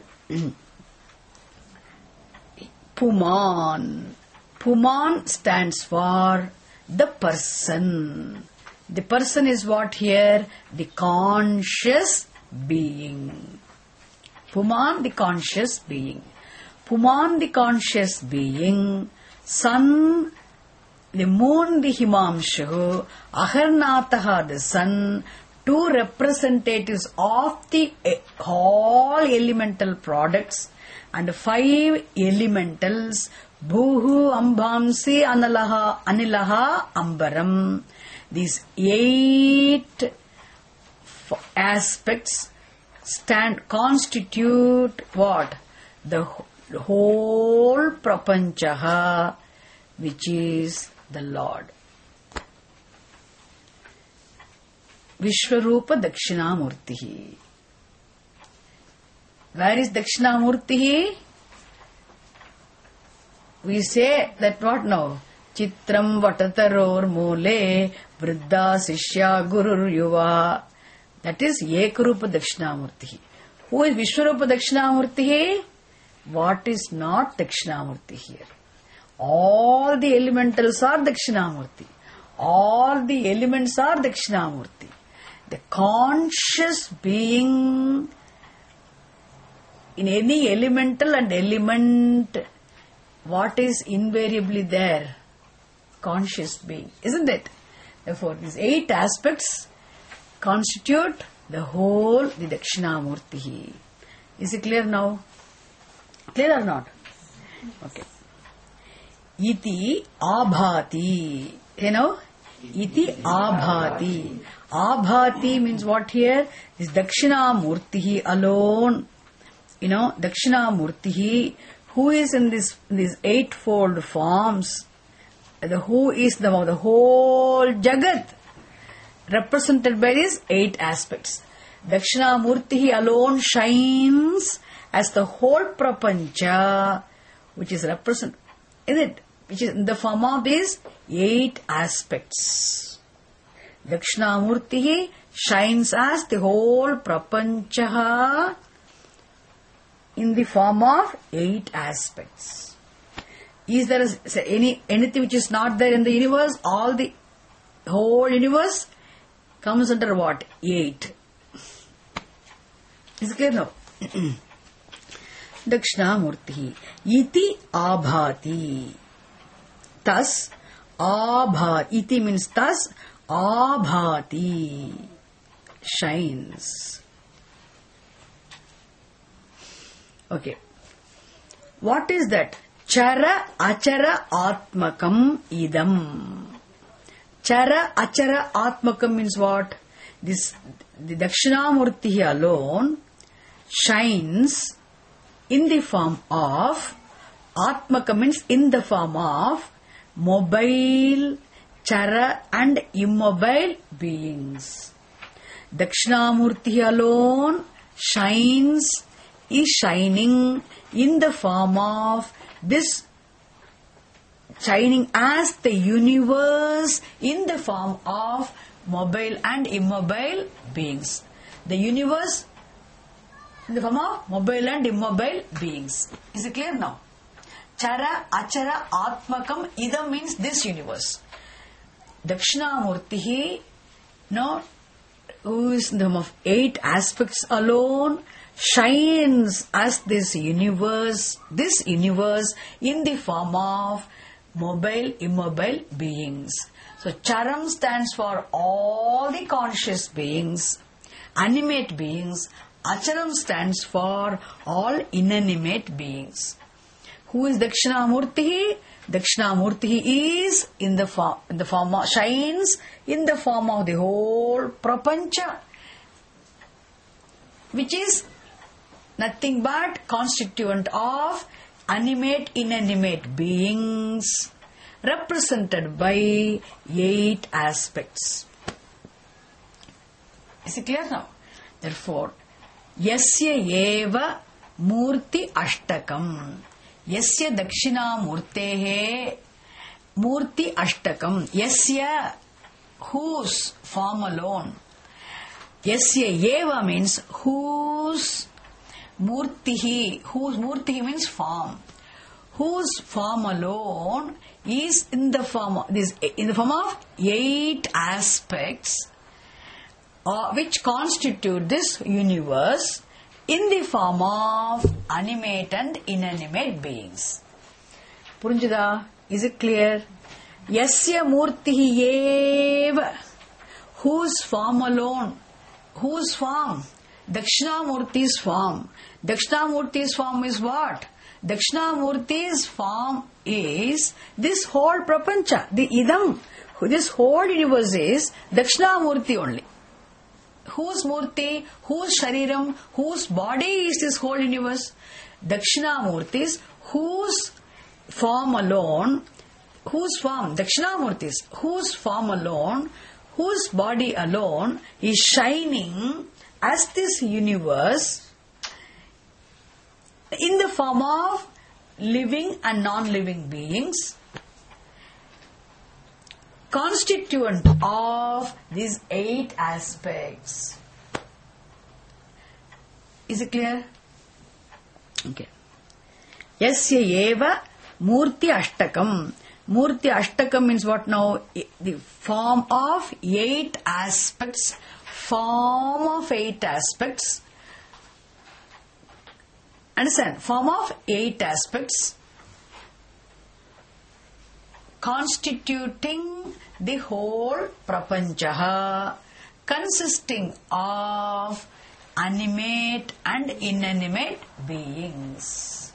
Puman. Puman stands for the person. The person is what here? The conscious being. Puman, the conscious being. Puman, the conscious being. Sun, the moon, the Himamshu. Aharnataha, the sun. Two representatives of the all elemental products and five elementals. Bhuhu, Ambamsi, Analaha, Anilaha, Ambaram. These eight aspects stand, constitute what? The whole prapanchaha, which is the Lord. Vishwarupa Dakshinamurtihi. Where is Dakshinamurtihi? We say that what now? Chitram Vatataror Mule Vriddha Sishya Gurur Yuva. That is Ekarupa Dakshinamurtihi. Who is Vishwarupa Dakshinamurtihi? What is not Dakshinamurti here? All the elementals are Dakshinamurti. All the elements are Dakshinamurti. The conscious being in any elemental and element, what is invariably there? Conscious being, isn't it? Therefore, these eight aspects constitute the whole, the Dakshinamurti. Is it clear now? Clear or not? Okay. Iti abhati. You know? Iti abhati. Abhati means what here? This Dakshinamurti alone. You know, Dakshinamurti, who is in this these eightfold forms, the who is the, the whole Jagat, represented by these eight aspects. Dakshinamurti alone shines as the whole prapancha, which is represented, is it? Which is in the form of these eight aspects. Dakshinamurti shines as the whole prapancha in the form of eight aspects. Is there any anything which is not there in the universe? All the whole universe comes under what? Eight. Is it clear now? Dakshinamurti iti abhati. Thus, abhati. Iti means thus, abhati shines. Okay. What is that? Chara achara atmakam idam. Chara achara atmakam means what? This the Dakshinamurti alone shines in the form of atmakam means in the form of mobile, chara and immobile beings. Dakshinamurti alone shines, is shining in the form of this, shining as the universe in the form of mobile and immobile beings. The universe in the form of mobile and immobile beings. Is it clear now? Chara, achara, atmakam, idam means this universe. Dakshinamurti, no, who is in the form of eight aspects alone, shines as this universe, this universe in the form of mobile, immobile beings. So, Charam stands for all the conscious beings, animate beings. Acharam stands for all inanimate beings. Who is Dakshinamurti? Dakshinamurti is in the form, in the form of, shines in the form of the whole prapancha, which is nothing but constituent of animate, inanimate beings, represented by eight aspects. Is it clear now? Therefore, yasya eva murti ashtakam. Yasya Dakshinamurtehe murti ashtakam. Yasya, whose form alone. Yasya eva means whose. Murtihi, whose murtihi means form. Whose form alone is in the form of this, in the form of eight aspects, uh, which constitute this universe in the form of animate and inanimate beings. Purinjada, is it clear? Yasya murtihi eva, whose form alone, whose form? Dakshinamurti's form. Dakshinamurti's form is what? Dakshinamurti's form is this whole prapancha, the idam. This whole universe is Dakshinamurti only. Whose murti, whose shariram, whose body is this whole universe? Dakshinamurti's, whose form alone, whose form? Dakshinamurti's, whose form alone, whose body alone is shining as this universe in the form of living and non-living beings, constituent of these eight aspects. Is it clear? Okay. Yasya eva murti ashtakam. Murti Ashtakam means what now? The form of eight aspects. Form of eight aspects. Understand? Form of eight aspects constituting the whole prapanchaha, consisting of animate and inanimate beings.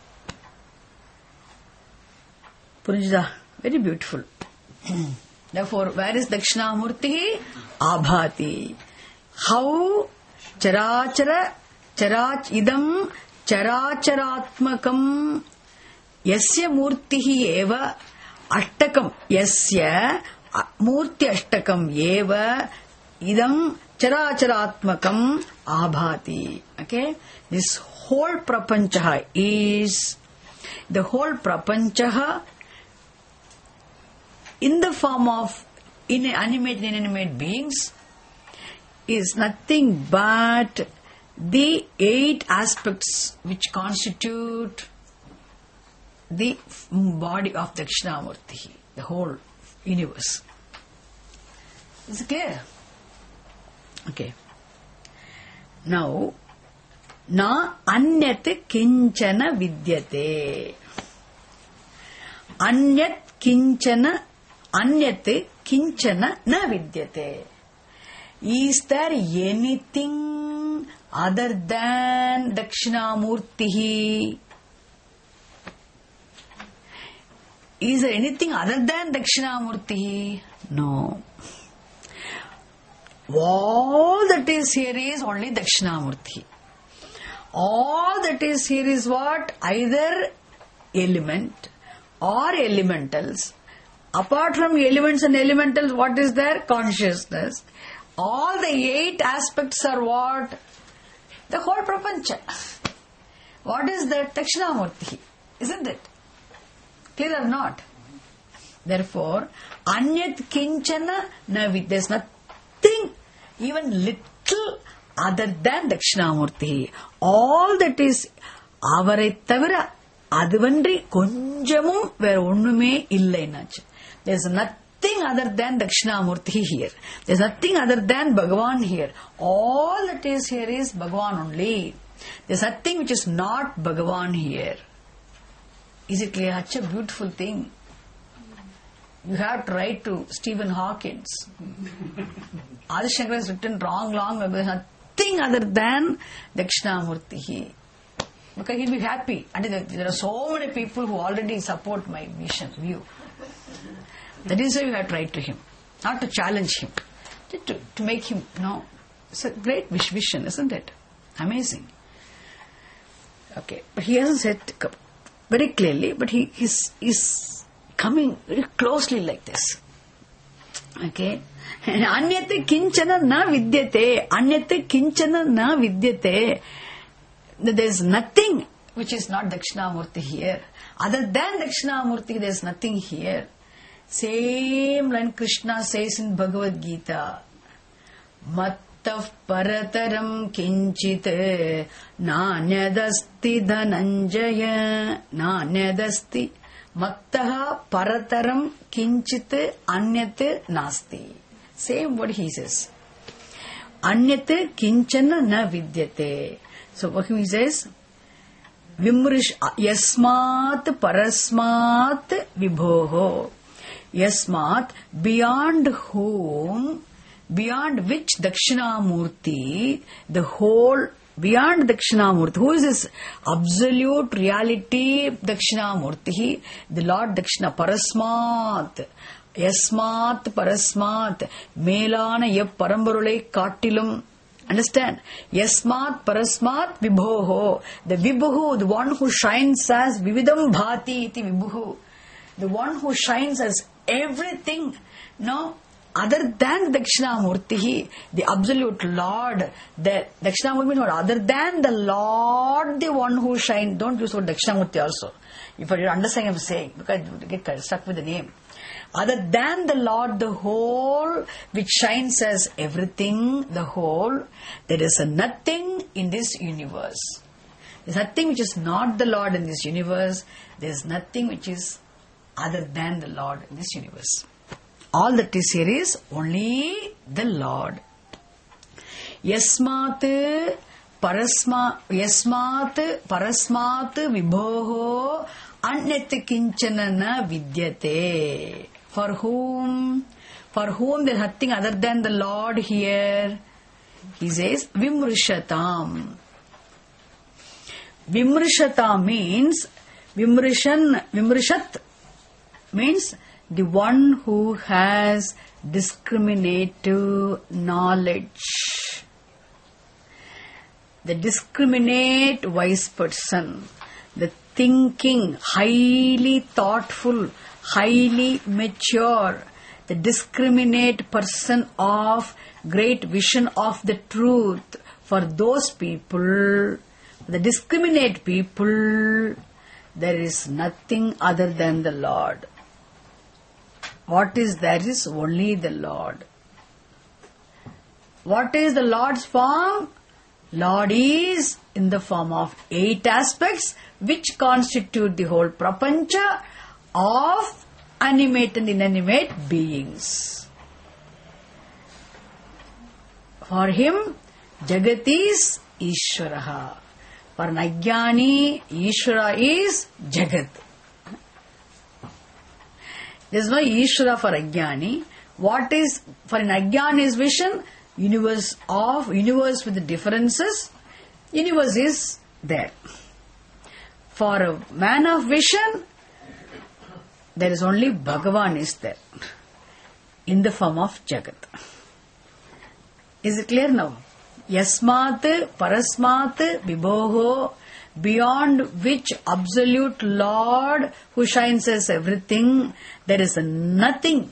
Punjda, very beautiful. Therefore, where is Dakshinamurti? Abhati. How charachara charach idam characharatmakam yasya murtihi eva ashtakam yasya murti ashtakam eva idam characharatmakam abhati. Okay, this whole prapanchaha is the whole prapanchaha in the form of animate and inanimate beings is nothing but the eight aspects which constitute the body of Dakshinamurti, the whole universe. Is it clear? Okay. Now, na anyat kinchana vidyate. Anyat kinchana, anyat kinchana na vidyate. Is there anything other than Dakshinamurti? Is there anything other than Dakshinamurti? No. All that is here is only Dakshinamurti. All that is here is what? Either element or elementals. Apart from elements and elementals, what is there? Consciousness. All the eight aspects are what? The whole prapancha. What is that? Dakshinamurti. Isn't it? Clear or not? Therefore, anyat kinchana na vid. There's nothing even little other than Dakshinamurti. All that is avarai tavira aduvandri konjamum vera onnume illai nachu. There's nothing other than Dakshinamurti here. There's nothing other than Bhagavan here. All that is here is Bhagavan only. There's nothing which is not Bhagavan here. Is it clear? Such a beautiful thing. You have to write to Stephen Hawkins. Adi Shankara has written wrong, long ago. There's nothing other than Dakshinamurti. Because he'll be happy. And there are so many people who already support my vision, view. That is why you have to write to him. Not to challenge him. To, to make him, no. It's a great vision, isn't it? Amazing. Okay. But he hasn't said very clearly, but he is is coming very closely like this. Okay. Anyate kinchana na vidyate. Anyate kinchana na vidyate. There is nothing which is not Dakshinamurti here. Other than Dakshinamurti, there is nothing here. Same line Krishna says in Bhagavad Gita. Mattav parataram kinchit nanyadasti dhananjaya nanyadasti mattaha parataram kinchit anyat nasti. Same what he says. Anyat kinchana na vidyate. So what he says? Vimrish yasmat parasmat vibhoho. Yasmat, beyond whom, beyond which Dakshinamurti, the whole, beyond Dakshinamurti, who is this absolute reality Dakshinamurti, the Lord Dakshina, Parasmat, Yasmat Parasmat, Melana Yap Parambarulai Katilum. Understand? Yasmat Parasmat Vibhoho. The Vibhu, the one who shines as Vividam Bhati iti Vibhu. The one who shines as everything, no, other than Dakshinamurti, the absolute Lord, the Dakshinamurti means what? Other than the Lord, the one who shines. Don't use the word Dakshinamurti also. If you understand what I'm saying, because you get stuck with the name. Other than the Lord, the whole, which shines as everything, the whole, there is a nothing in this universe. There is nothing which is not the Lord in this universe. There is nothing which is other than the Lord in this universe. All that is here is only the Lord. Yasmat parasma yasmat parasmat vibhoho anyat kinchana na vidyate. For whom? For whom there is nothing other than the Lord here. He says vimrishatam. Vimrishata means vimrishan vimrishat means the one who has discriminative knowledge. The discriminate wise person, the thinking, highly thoughtful, highly mature, the discriminate person of great vision of the truth. For those people, the discriminate people, there is nothing other than the Lord. What is there is only the Lord. What is the Lord's form? Lord is in the form of eight aspects which constitute the whole prapancha of animate and inanimate beings. For him, Jagat is Ishvaraha. For an Ajnani, Ishvara is Jagat. There is no Ishvara for Ajnani. What is for an Ajnani's vision? Universe of universe with the differences. Universe is there. For a man of vision, there is only Bhagavan is there in the form of Jagat. Is it clear now? Yasmat parasmat vibhoho, beyond which absolute Lord who shines as everything, there is nothing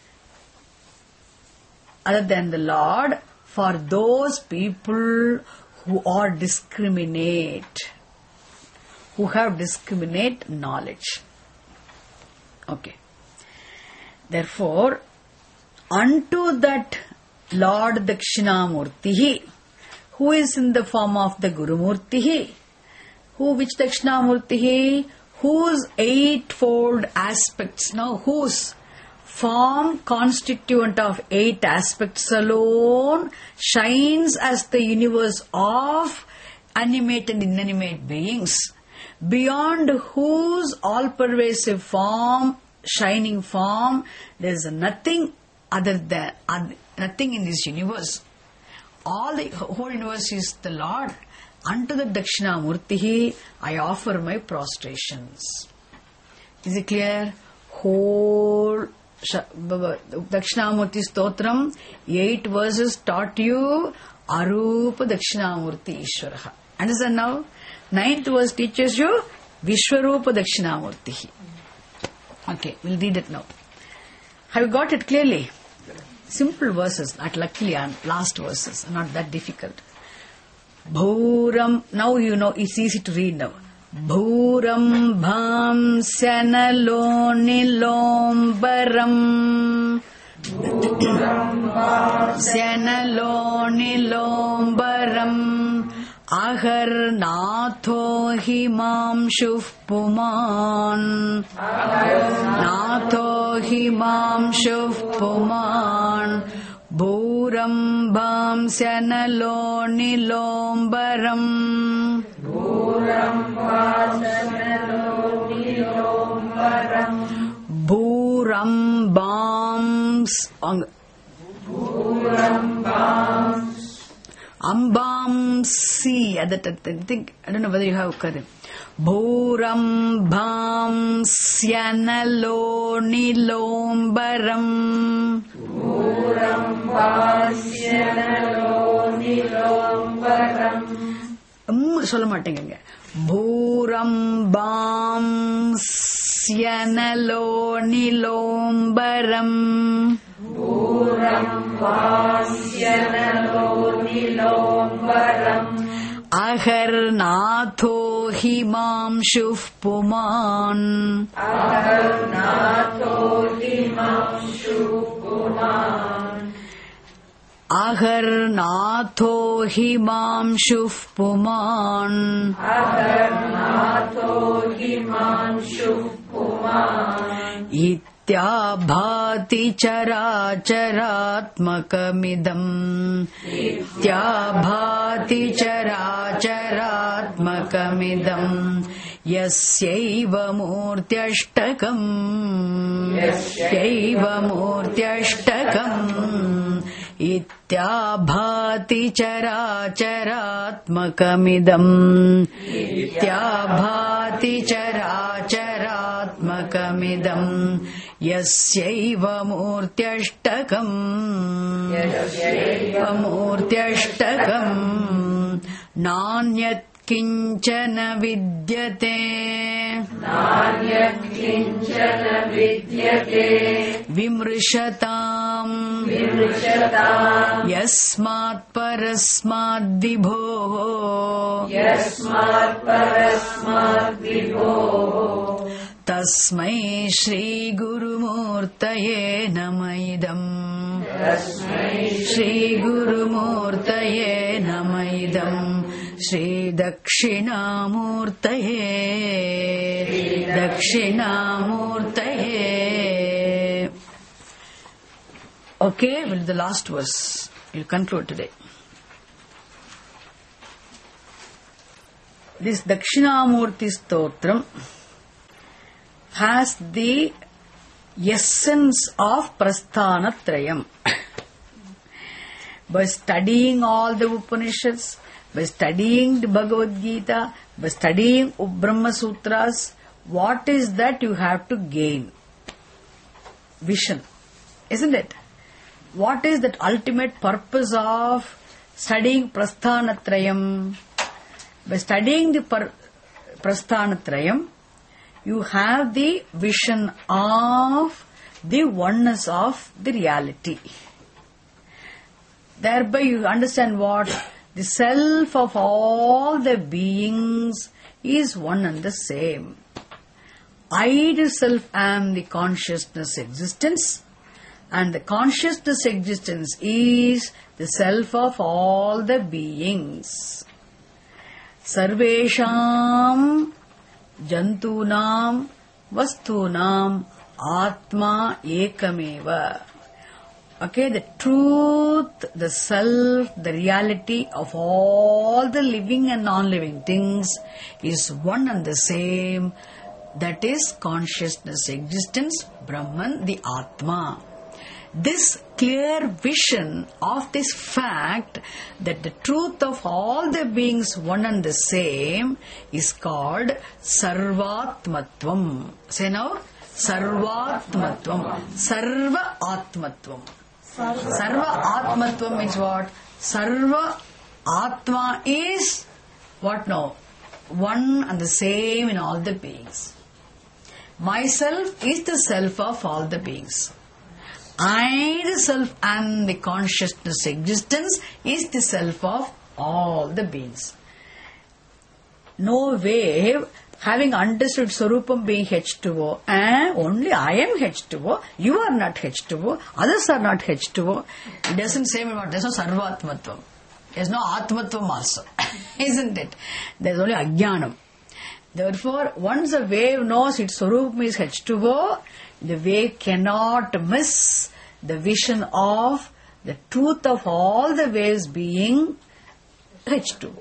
other than the Lord for those people who are discriminate, who have discriminate knowledge. Okay. Therefore, unto that Lord Dakshinamurti, who is in the form of the Gurumurti, who which Dakshinamurti, whose eightfold aspects, now whose form constituent of eight aspects alone shines as the universe of animate and inanimate beings, beyond whose all-pervasive form, shining form, there is nothing other than nothing in this universe. All the whole universe is the Lord. Unto the Dakshinamurti, I offer my prostrations. Is it clear? Whole Dakshinamurti Stotram, eight verses taught you Arupa Dakshinamurti Ishvaraha. Understand now? Ninth verse teaches you Vishwarupa Dakshinamurti. Okay, we'll read it now. Have you got it clearly? Simple verses, not luckily last verses, not that difficult. Bhuram, now you know, it's easy to read now. Bhuram bham sanalo nilombaram sanalo nilombaram ahar natho himam shufpuman natho himam shufpuman Bhuram bham sanalo nilombaram Bhuram bham sanalo nilombaram Bhuram bham Bhuram bham Ambam si. At that, I think, I don't know whether you have correct. Bhuram bham syanalo nilombaram Bhuram bham syanalo nilombaram um சொல்ல மாட்டேங்க. Bhuram bham syanalo nilombaram Bhuram bham syanalo nilombaram ahar natho himam shufpuman ahar natho himam shufpuman ahar natho himam shufpuman ahar natho himam shufpuman Ityabhati characharaatmakamidam. Ityabhati characharaatmakamidam. Yasyaiva murtyashtakam. Yasyaiva murtyashtakam. Ityabhati characharaatmakamidam. Ityabhati characharaatmakamidam. Yasyaiva murtyashtakam. Yasyaiva murtyashtakam. Nanyat kinchana vidyate. Nanyat kinchana vidyate. Vimrishatam. Vimrishatam. Yasmat parasmat vibho. Yasmat parasmat vibho. Tasmai Shri Guru Murtaye Namaidam. Tasmai Shri Guru Murtaye Namaidam. Shri Dakshinamurtaye. Dakshinamurtaye. Okay, we'll do the last verse. We'll conclude today. This Dakshinamurti Stotram has the essence of Prasthanatrayam. By studying all the Upanishads, by studying the Bhagavad Gita, by studying Brahma Sutras, what is that you have to gain? Vision. Isn't it? What is that ultimate purpose of studying Prasthanatrayam? By studying the par- Prasthanatrayam, you have the vision of the oneness of the reality. Thereby you understand what? The self of all the beings is one and the same. I the self am the consciousness existence, and the consciousness existence is the self of all the beings. Sarvesham jantunam vastunam atma ekameva. Okay, the truth, the self, the reality of all the living and non-living things is one and the same. That is consciousness existence, Brahman, the Atma. This clear vision of this fact that the truth of all the beings one and the same is called Sarvatmatvam. Say now, Sarvatmatvam. Sarva Atmatvam. Sarva Atmatvam means what? Sarva Atma is what now? One and the same in all the beings. Myself is the self of all the beings. I, the self, and the consciousness existence is the self of all the beings. No way, having understood Swarupam being H two O, and only I am H two O, you are not H two O, others are not H two O. It doesn't say what, there's no Sarvatmatvam. There's no Atmatvam also. Isn't it? There's only Ajnanam. Therefore, once a wave knows its Swarupam is H two O, the wave cannot miss the vision of the truth of all the waves being H two O.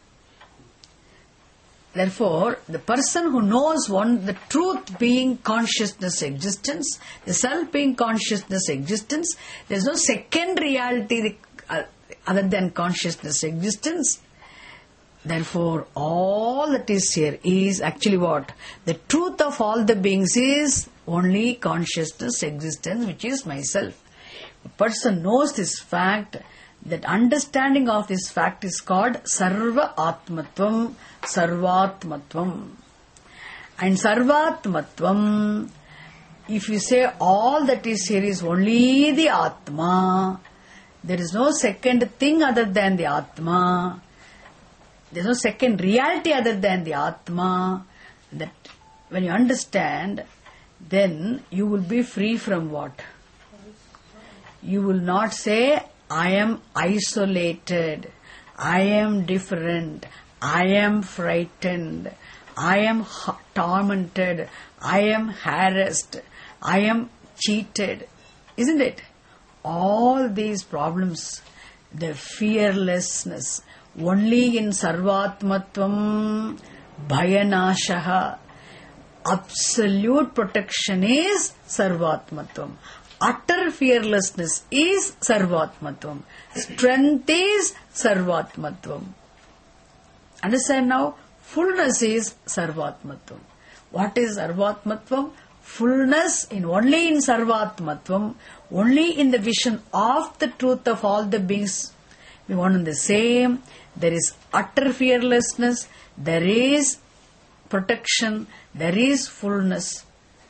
Therefore, the person who knows one, the truth being consciousness existence, the self being consciousness existence, there is no second reality uh, other than consciousness existence. Therefore, all that is here is actually what? The truth of all the beings is only consciousness existence, which is myself. A person knows this fact, that understanding of this fact is called Sarva Atmatvam, Sarvatmatvam. And Sarvatmatvam, if you say all that is here is only the Atma, there is no second thing other than the Atma, there is no second reality other than the Atma, that when you understand, then you will be free from what? You will not say, I am isolated, I am different, I am frightened, I am tormented, I am harassed, I am cheated. Isn't it? All these problems, the fearlessness, only in Sarvatmatvam, Bhayanashaha, absolute protection is Sarvatmatvam. Utter fearlessness is Sarvatmatvam. Strength is Sarvatmatvam. Understand now? Fullness is Sarvatmatvam. What is Sarvatmatvam? Fullness in only in Sarvatmatvam, only in the vision of the truth of all the beings. We want in the same. There is utter fearlessness. There is protection. There is fullness.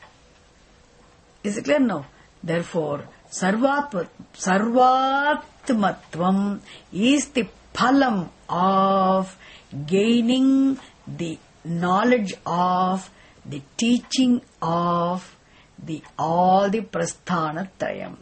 Is it clear now? Therefore, Sarvat, Sarvatmatvam is the phalam of gaining the knowledge of the teaching of the all the Prasthanatrayam.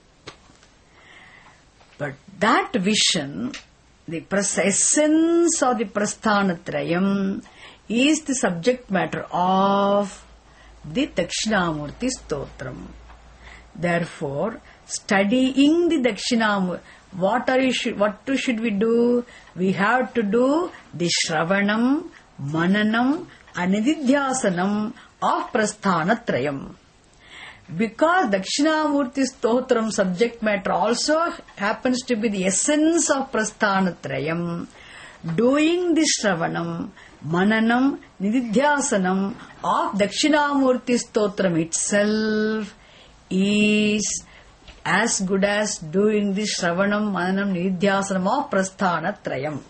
But that vision, the essence of the Prasthanatrayam, is the subject matter of the Dakshinamurti Stotram. Therefore, studying the Dakshinamurti, what are you should, what should we do? We have to do the Shravanam, Mananam, and Nididhyasanam of Prasthanatrayam. Because Dakshinamurti Stotram subject matter also happens to be the essence of Prasthanatrayam, doing the Shravanam, Mananam, Nididhyasanam of Dakshinamurti Stotram itself is as good as doing the Shravanam, Mananam, Nididhyasanam of Prasthanatrayam.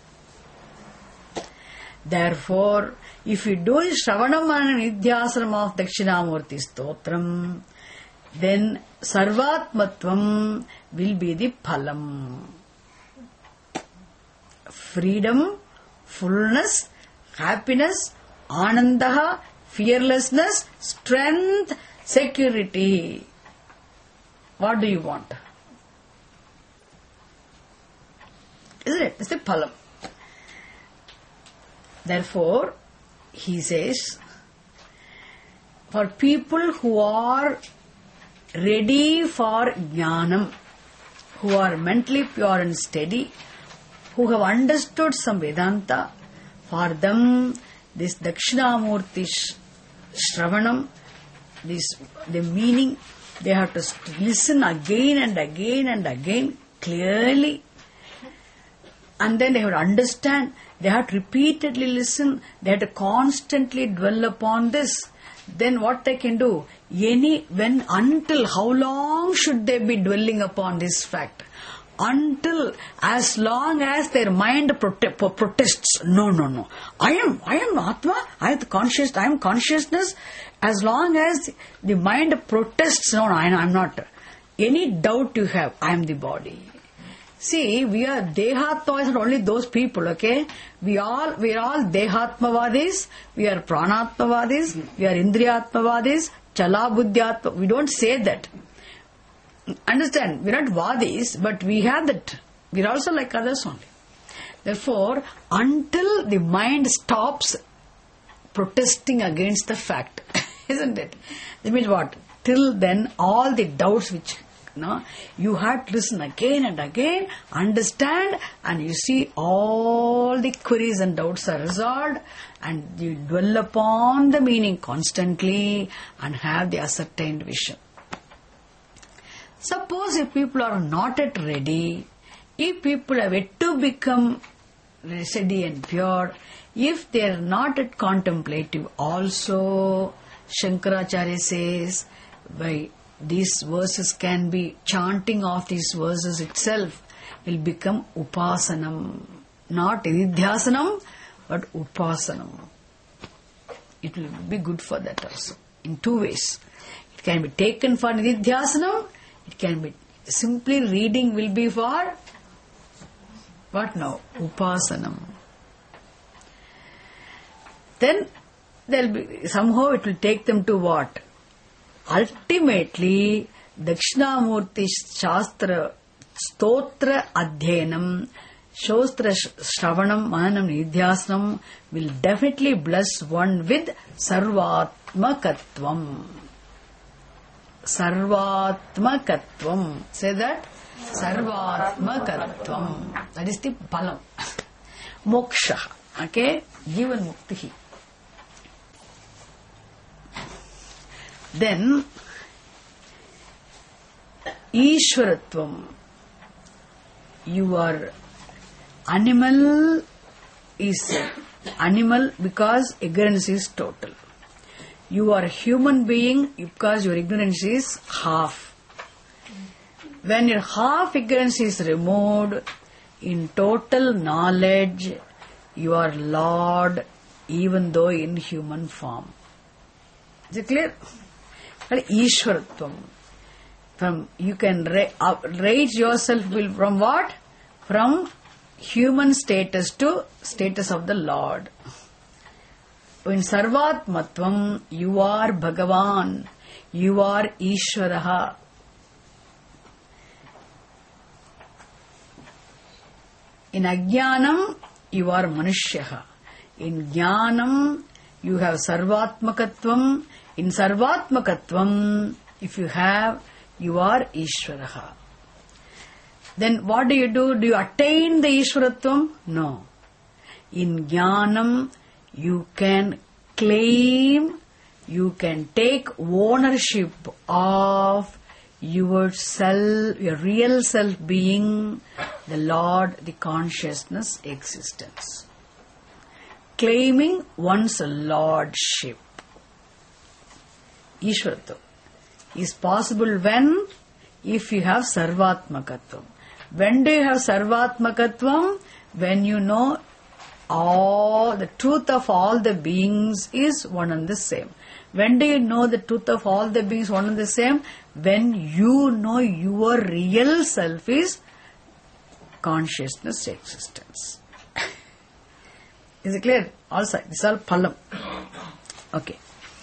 Therefore, if you do the Shravanam, Mananam, Nididhyasanam of Dakshinamurti Stotram, then Sarvatmatvam will be the phalam. Freedom, fullness, happiness, anandaha, fearlessness, strength, security. What do you want? Isn't it? It's the phalam. Therefore, he says, for people who are ready for jnanam, who are mentally pure and steady, who have understood some Vedanta, for them this Dakshinamurti Shravanam, this the meaning, they have to listen again and again and again clearly, and then they have to understand. They have to repeatedly listen. They have to constantly dwell upon this. Then what they can do? Any when until how long should they be dwelling upon this fact? Until as long as their mind prote- protests. No, no, no. I am, I am Atma. I am the conscious. I am consciousness. As long as the mind protests, no, no, I am not. Any doubt you have, I am the body. See, we are Dehatma, not only those people, okay? We all, we are all Dehatmavadis, we are Pranatmavadis, we are Indriyatmavadis, Chalabuddhyatma. We don't say that. Understand, we are not Vadis, but we have that. We are also like others only. Therefore, until the mind stops protesting against the fact, isn't it? That means what? Till then, all the doubts which No? You have to listen again and again, understand, and you see all the queries and doubts are resolved, and you dwell upon the meaning constantly and have the ascertained vision. Suppose if people are not yet ready, if people have yet to become steady and pure, if they are not yet contemplative, also Shankaracharya says, by these verses can be, chanting of these verses itself will become upasanam. Not nididhyasanam, but upasanam. It will be good for that also. In two ways. It can be taken for nididhyasanam, it can be simply reading will be for what now? Upasanam. Then there will be, somehow it will take them to what? Ultimately, Dakshinamurti Shastra Stotra Adhyanam, Shostra Shravanam, Mananam, Nidhyasanam will definitely bless one with Sarvatmakatvam. Sarvatmakatvam. Say that. Sarvatmakatvam. That is the palam. Moksha. Okay? Given mukti. Then, Ishwaratvam. You are animal is animal because ignorance is total. You are a human being because your ignorance is half. When your half ignorance is removed, in total knowledge, you are Lord, even though in human form. Is it clear? Ishwaratvam. From you can ra- uh, raise yourself from what? From human status to status of the Lord. In Sarvatmatvam, you are Bhagavan, you are Ishwaraha. In Ajnanam, you are Manushyaha. In Jnanam, you have Sarvatmakatvam. In Sarvatmakatvam, if you have, you are Ishwaraha. Then what do you do? Do you attain the Ishwaratvam? No. In Jnanam, you can claim, you can take ownership of your self, your real self being the Lord, the consciousness, existence. Claiming one's lordship. Ishwaratvam is possible when? If you have Sarvatmakatvam. When do you have Sarvatmakatvam? When you know all the truth of all the beings is one and the same. When do you know the truth of all the beings one and the same? When you know your real self is consciousness, existence. Is it clear? Also, this is all palam. Okay.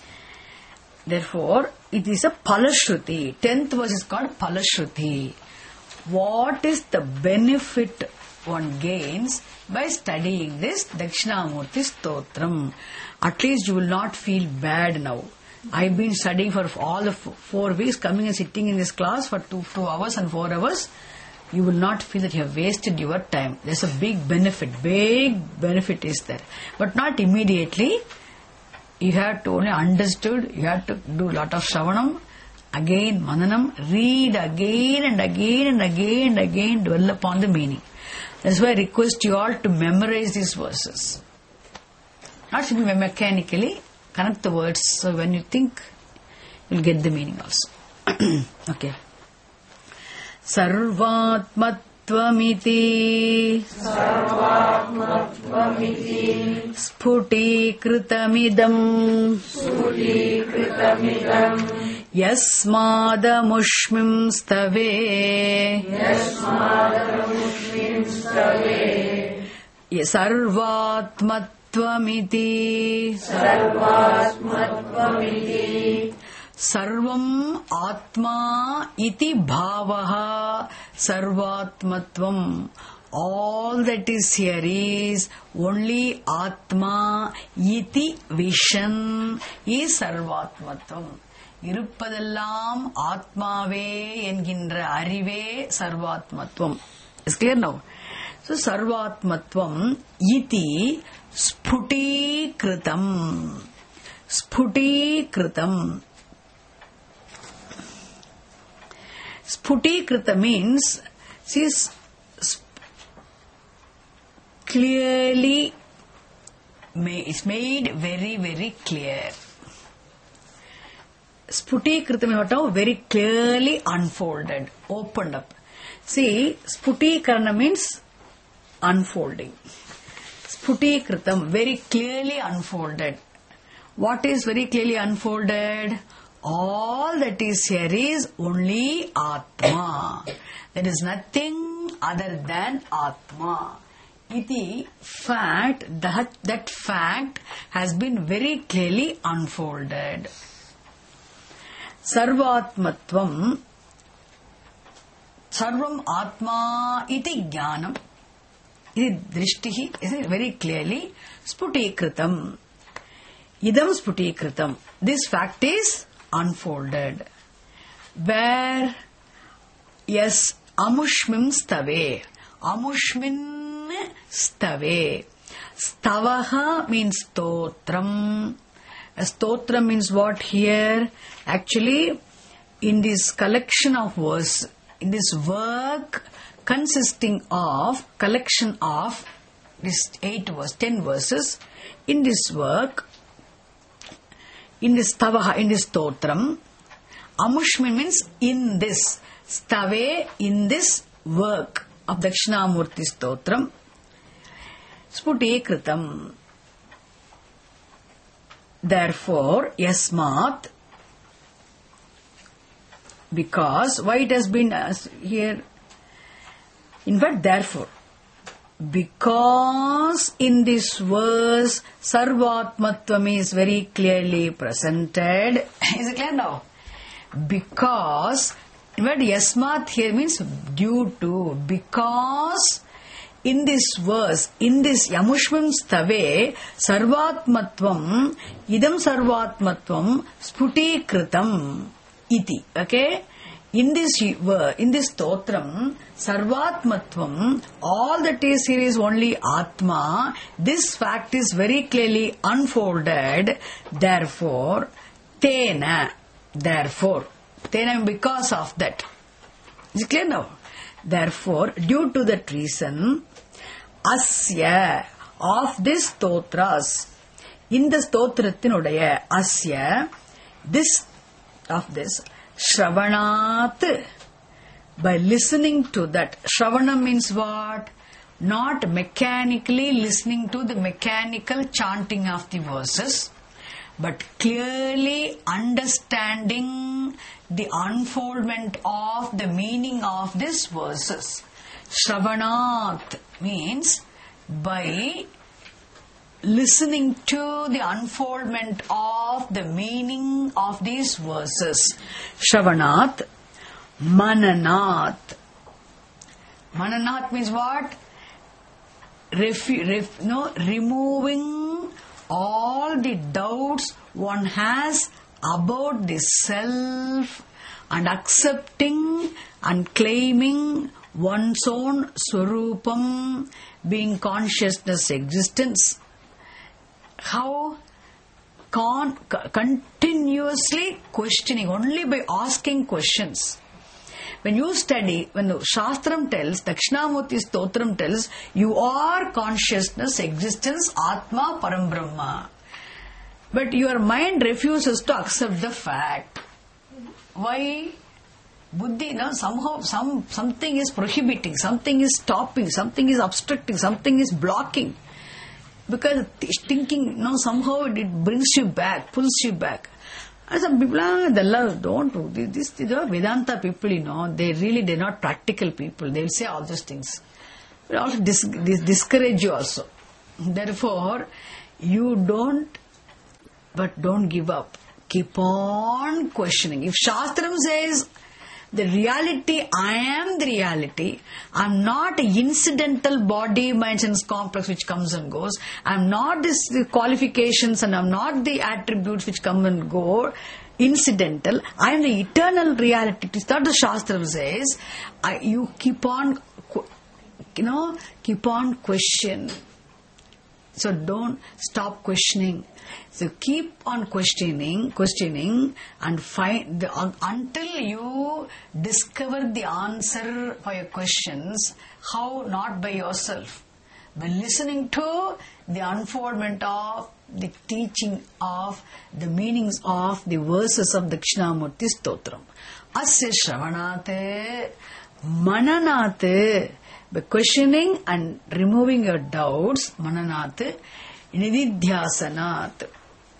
Therefore, it is a palashruti. Tenth verse is called palashruti. What is the benefit one gains by studying this Dakshinamurti Stotram? At least you will not feel bad now. I've been studying for all the four weeks, coming and sitting in this class for two, two hours and four hours. You will not feel that you have wasted your time. There's a big benefit. Big benefit is there. But not immediately. You have to only understood, you have to do a lot of Shravanam, again Mananam, read again and again and again and again, dwell upon the meaning. That's why I request you all to memorize these verses. Not simply mechanically, connect the words, so when you think, you'll get the meaning also. Okay. Sarvatmatvamiti Sarvatmatvamiti Sputikritamidam Sputikritamidam Yasmadamushmim stave Yasmadamushmim stave Sarvatmatvamiti Sarvatmatvamiti Sarvam Atma iti bhavaha sarvatmatvam. All that is here is only Atma iti vision is sarvatmatvam. Iruppadellam Atmave enginra arive sarvatmatvam. Is clear now? So sarvatmatvam iti sputi kritam. Sputi kritam. Sputikrita means, see, clearly, it's made very, very clear. Sputikrita means very clearly unfolded, opened up. See, Sputikarna means unfolding. Sputikritam, very clearly unfolded. What is very clearly unfolded? All that is here is only Atma. There is nothing other than Atma. Iti fact, that, that fact has been very clearly unfolded. Sarvatmatvam, Sarvam Atma iti Jnanam. Iti Drishtihi, is it very clearly Sputikritam. Idam Sputikritam. This fact is unfolded. where, yes, amushmim stave. Amushmin stave. Stavaha means stotram. A stotram means what here? Actually, in this collection of verse, in this work consisting of collection of this eight verse, ten verses, in this work, in this stavaha, in this stotram, amushmin means in this, stave, in this work of Dakshinamurti stotram, sputikritam. Therefore, yasmat, because, why it has been uh, here, in fact, therefore, because in this verse, Sarvatmatvam is very clearly presented. Is it clear now? Because, in fact, yasmat here means due to, because in this verse, in this Yamushmam stave, Sarvatmatvam, idam Sarvatmatvam, sputikritam iti. Okay? In this in this stotram, Sarvatmatvam, all that is here is only Atma. This fact is very clearly unfolded. Therefore, tena, therefore, tena because of that. Is it clear now? Therefore, due to that reason, asya, of this stotras, in the stotratinudaya, asya, this, of this, Shravanat, by listening to that. Shravana means what? Not mechanically listening to the mechanical chanting of the verses, but clearly understanding the unfoldment of the meaning of these verses. Shravanat means by listening to the unfoldment of the meaning of these verses. Shravanat, Mananat. Mananat means what? Refu- ref- no, removing all the doubts one has about the self and accepting and claiming one's own swarupam, being consciousness existence. How? Con- continuously questioning, only by asking questions. When you study, when the Shastram tells, Dakshinamurti Stotram tells, you are consciousness, existence, Atma, Parambrahma. But your mind refuses to accept the fact. Why? Buddhi, no, somehow some something is prohibiting, something is stopping, something is obstructing, something is blocking. Because thinking, no, somehow it brings you back, pulls you back. And some people, ah, they love, don't do this. These are Vedanta people, you know, they really, they're not practical people. They will say all those things. But also dis- dis- discourage you also. Therefore, you don't, but don't give up. Keep on questioning. If Shastram says, the reality, I am the reality. I am not an incidental body, mind, sense complex which comes and goes. I am not this the qualifications and I am not the attributes which come and go. Incidental. I am the eternal reality. It's not the Shastra says. I, you keep on, you know, keep on question. So don't stop questioning. So keep on questioning, questioning, and find the, uh, until you discover the answer for your questions. How? Not by yourself, by listening to the unfoldment of the teaching of the meanings of the verses of Dakshinamurti Stotram. Asya Shravanate, Mananate, by questioning and removing your doubts, Mananate, Nididhyasanat.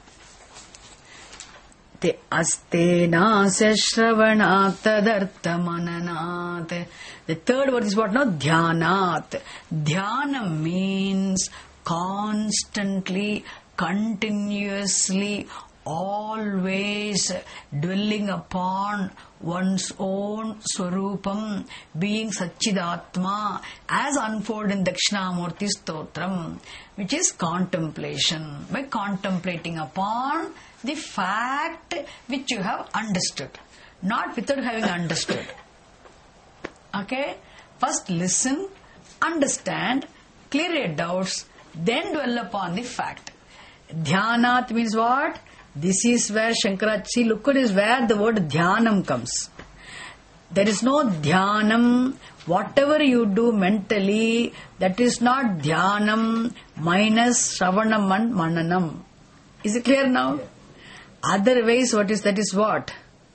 Te astenasya shravanat tadartha mananat. The third word is what now? Dhyanat. Dhyana means constantly, continuously, always dwelling upon one's own Swarupam, being Satchidatma, as unfolded in Dakshinamurti Stotram, which is contemplation. By contemplating upon the fact which you have understood. not without having understood. Okay? First listen, understand, clear your doubts, then dwell upon the fact. Dhyanat means what? This is where Shankara, see, look at is where the word dhyanam comes. There is no dhyanam. Whatever you do mentally, that is not dhyanam minus shravanam and mananam. Is it clear now? Yeah. Otherwise, what is that is what?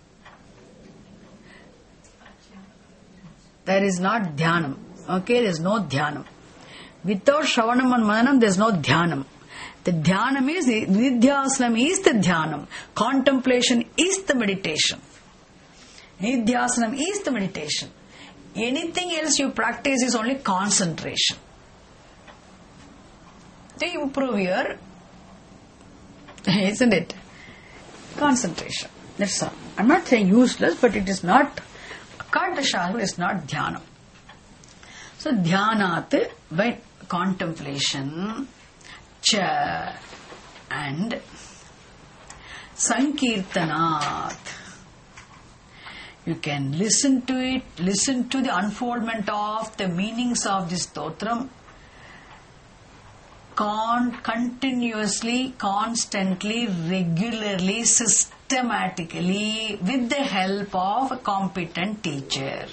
There is not dhyanam. Okay, there is no dhyanam. Without shravanam and mananam, there is no dhyanam. The dhyanam is, nidhyasanam is the dhyanam. Contemplation is the meditation. Nidhyasanam is the meditation. Anything else you practice is only concentration. To improve your, isn't it? Concentration. That's all. I'm not saying useless, but it is not, according to Shastra, is not dhyana. So dhyanat, by contemplation, cha, and sankirtanat. You can listen to it, listen to the unfoldment of the meanings of this stotram con- continuously, constantly, regularly, systematically, with the help of a competent teacher.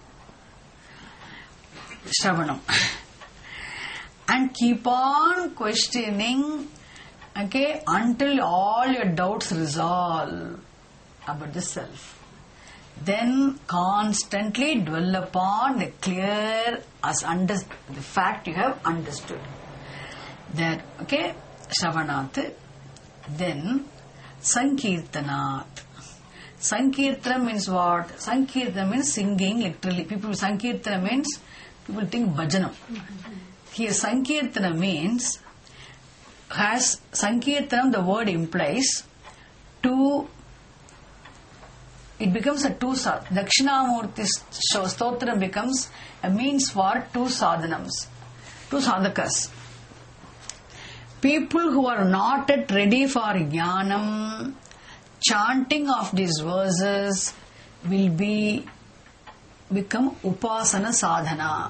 Shravanam. And keep on questioning, okay, until all your doubts resolve about the self. Then constantly dwell upon the clear as under the fact you have understood. There, okay, Shravanat. Then Sankirtanat. Sankirtanam means what? Sankirtanam means singing literally. People, Sankirtanam means people think bhajanam. Here Sankirtanam means, has Sankirtanam, the word implies two. It becomes a two sadh. Dakshinamurti Stotram becomes a means for two sadhanams, two sadhakas. People who are not yet ready for jnanam, chanting of these verses will be become upasana sadhana.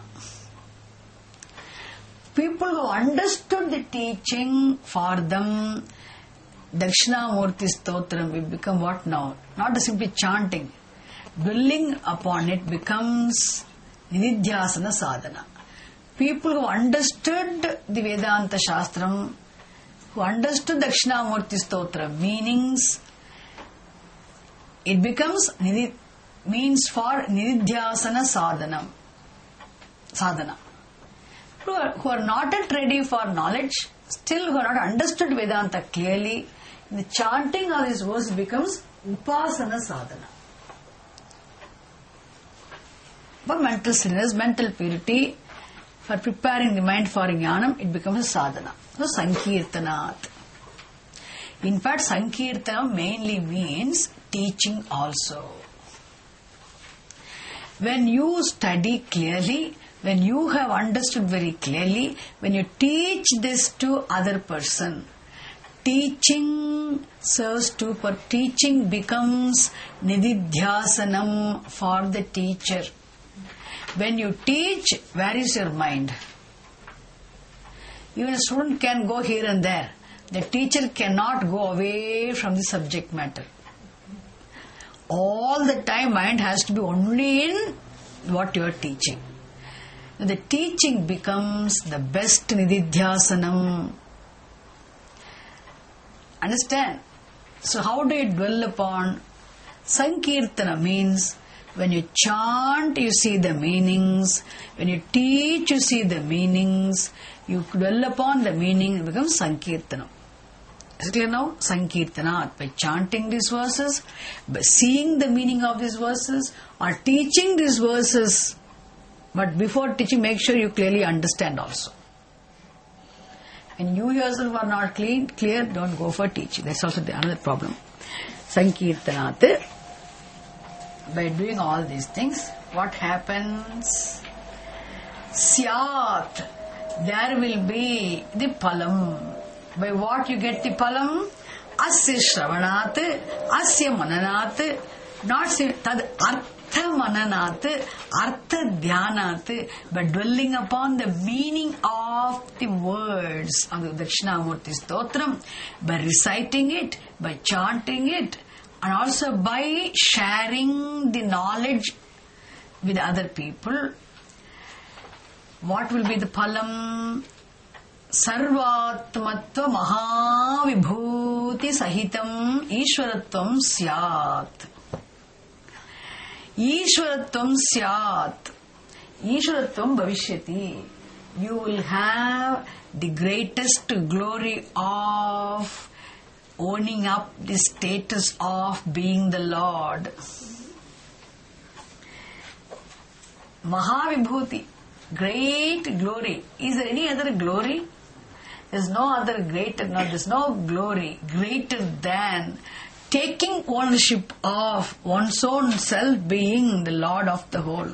People who understood the teaching, for them Dakshinamurti Stotram will become what now? Not simply chanting. Dwelling upon it becomes Nididhyasana sadhana. People who understood the Vedanta Shastram, who understood Dakshinamurti Stotram meanings, it becomes nidid, means for Nididhyasana sadhana. sadhana. Who are, who are not yet ready for knowledge, still who are not understood Vedanta clearly, the chanting of this verse becomes upasana sadhana. For mental stillness, mental purity, for preparing the mind for jnanam, it becomes a sadhana. So Sankirtanat. In fact, Sankirtanam mainly means teaching also. When you study clearly, when you have understood very clearly, when you teach this to other person, teaching serves to, for teaching becomes nididhyasanam for the teacher. When you teach, where is your mind? Even a student can go here and there. The teacher cannot go away from the subject matter. All the time mind has to be only in what you are teaching. The teaching becomes the best nididhyasanam. Understand? So how do you dwell upon? Sankirtana means when you chant, you see the meanings. When you teach, you see the meanings. You dwell upon the meaning, it becomes Sankirtana. Is it clear now? Sankirtana. By chanting these verses, by seeing the meaning of these verses, or teaching these verses. But before teaching, make sure you clearly understand also. When you yourself are not clean, clear, don't go for teaching. That's also the another problem. Sankirtanat. By doing all these things, what happens? Syat. There will be the palam. By what you get the palam? Asya shravanat, asya mananat, Not say tad artha mananat, artha dhyanat, but dwelling upon the meaning of the words of the Dakshinamurti Stotram, by reciting it, by chanting it, and also by sharing the knowledge with other people. What will be the phalam? Sarvatmatva mahavibhuti sahitam ishwaratvam syat. Ishwaratvam syat. Ishwaratvam bhavishyati. You will have the greatest glory of owning up the status of being the Lord. Mahavibhuti, great glory. Is there any other glory? There's no other greater, no, there's no glory greater than taking ownership of one's own self being the Lord of the whole.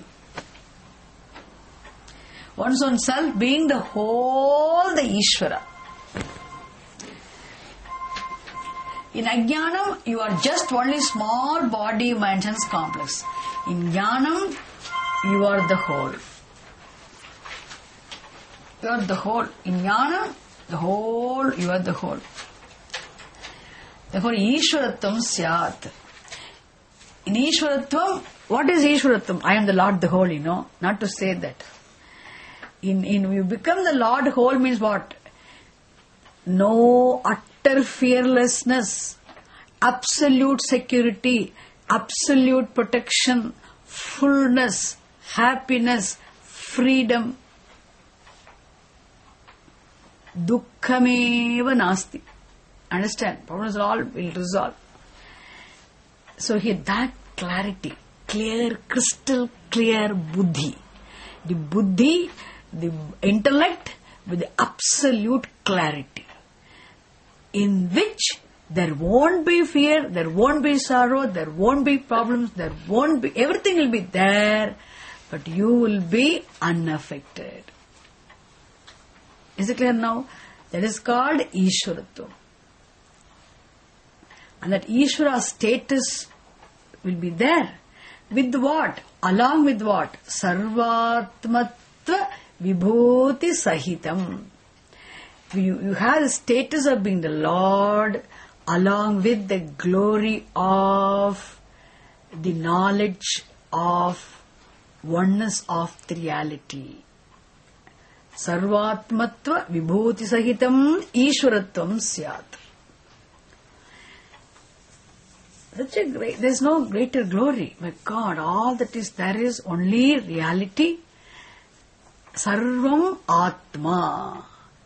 One's own self being the whole, the Ishvara. In Ajnanam, you are just only small body, mind, sense complex. In Jnanam, you are the whole. You are the whole. In Jnana, the whole, you are the whole. Therefore, Ishwaratvam Syat. In Ishwaratvam, what is Ishwaratvam? I am the Lord the whole, you know. Not to say that. In, in you become the Lord whole means what? No utter fearlessness, absolute security, absolute protection, fullness, happiness, freedom. Dukkhameva nasti. Understand? Problems all will resolve. So here that clarity, clear, crystal clear buddhi. The buddhi, the intellect with the absolute clarity. In which there won't be fear, there won't be sorrow, there won't be problems, there won't be, everything will be there, but you will be unaffected. Is it clear now? That is called Ishwaratvam. And that Ishvara status will be there. With what? Along with what? Sarvatmatva vibhuti sahitam. You, you have the status of being the Lord along with the glory of the knowledge of oneness of the reality. Sarvatmatva vibhuti sahitam ishwaratvam syat. Such a great, there is no greater glory. My God, all that is there is only reality. Sarvam Atma.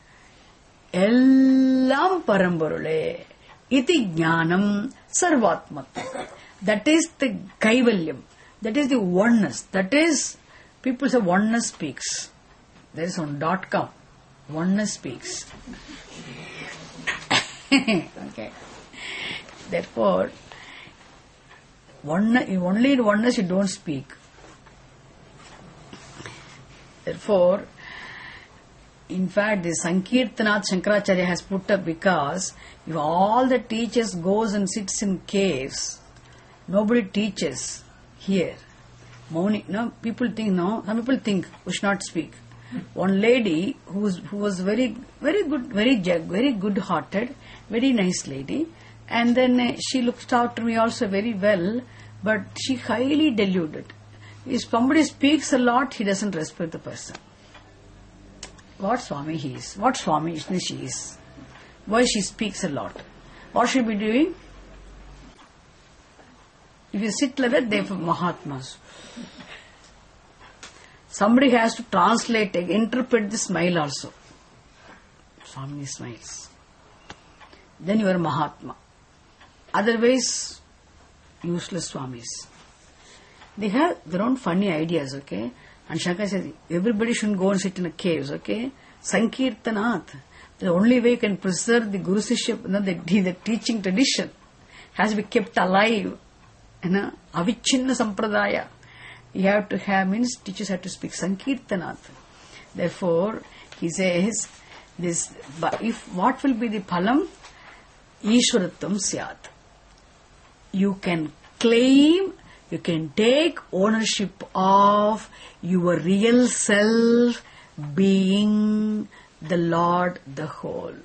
Ellam Parambarule. Iti Jnanam Sarvatmatva. That is the Kaivalyam. That is the oneness. That is, people say oneness speaks. There is on dot com. Oneness speaks. Okay. Therefore, One, only in oneness you don't speak. Therefore, in fact, the Sankirtanath Shankaracharya has put up, because if all the teachers goes and sits in caves, nobody teaches here. Moni, no, people think, no, some people think we should not speak. One lady who was, who was very, very good, very, very good-hearted, very nice lady, and then uh, she looked after me also very well, but she highly deluded. If somebody speaks a lot, he doesn't respect the person. What Swami he is? What Swami she is? Why she speaks a lot? What should be doing? If you sit like that, they are Mahatmas. Somebody has to translate, interpret the smile also. Swami smiles. Then you are Mahatma. Otherwise, useless Swamis. They have their own funny ideas, okay? And Shankar says, everybody shouldn't go and sit in a caves, okay? Sankirtanath. The only way you can preserve the Guru Sishya, you know, the, the teaching tradition has to be kept alive. You know, Avichinna Sampradaya. You have to have, means teachers have to speak Sankirtanath. Therefore, he says, this, but if, what will be the phalam? Ishwaratvam syat. You can claim, you can take ownership of your real self being the Lord, the whole.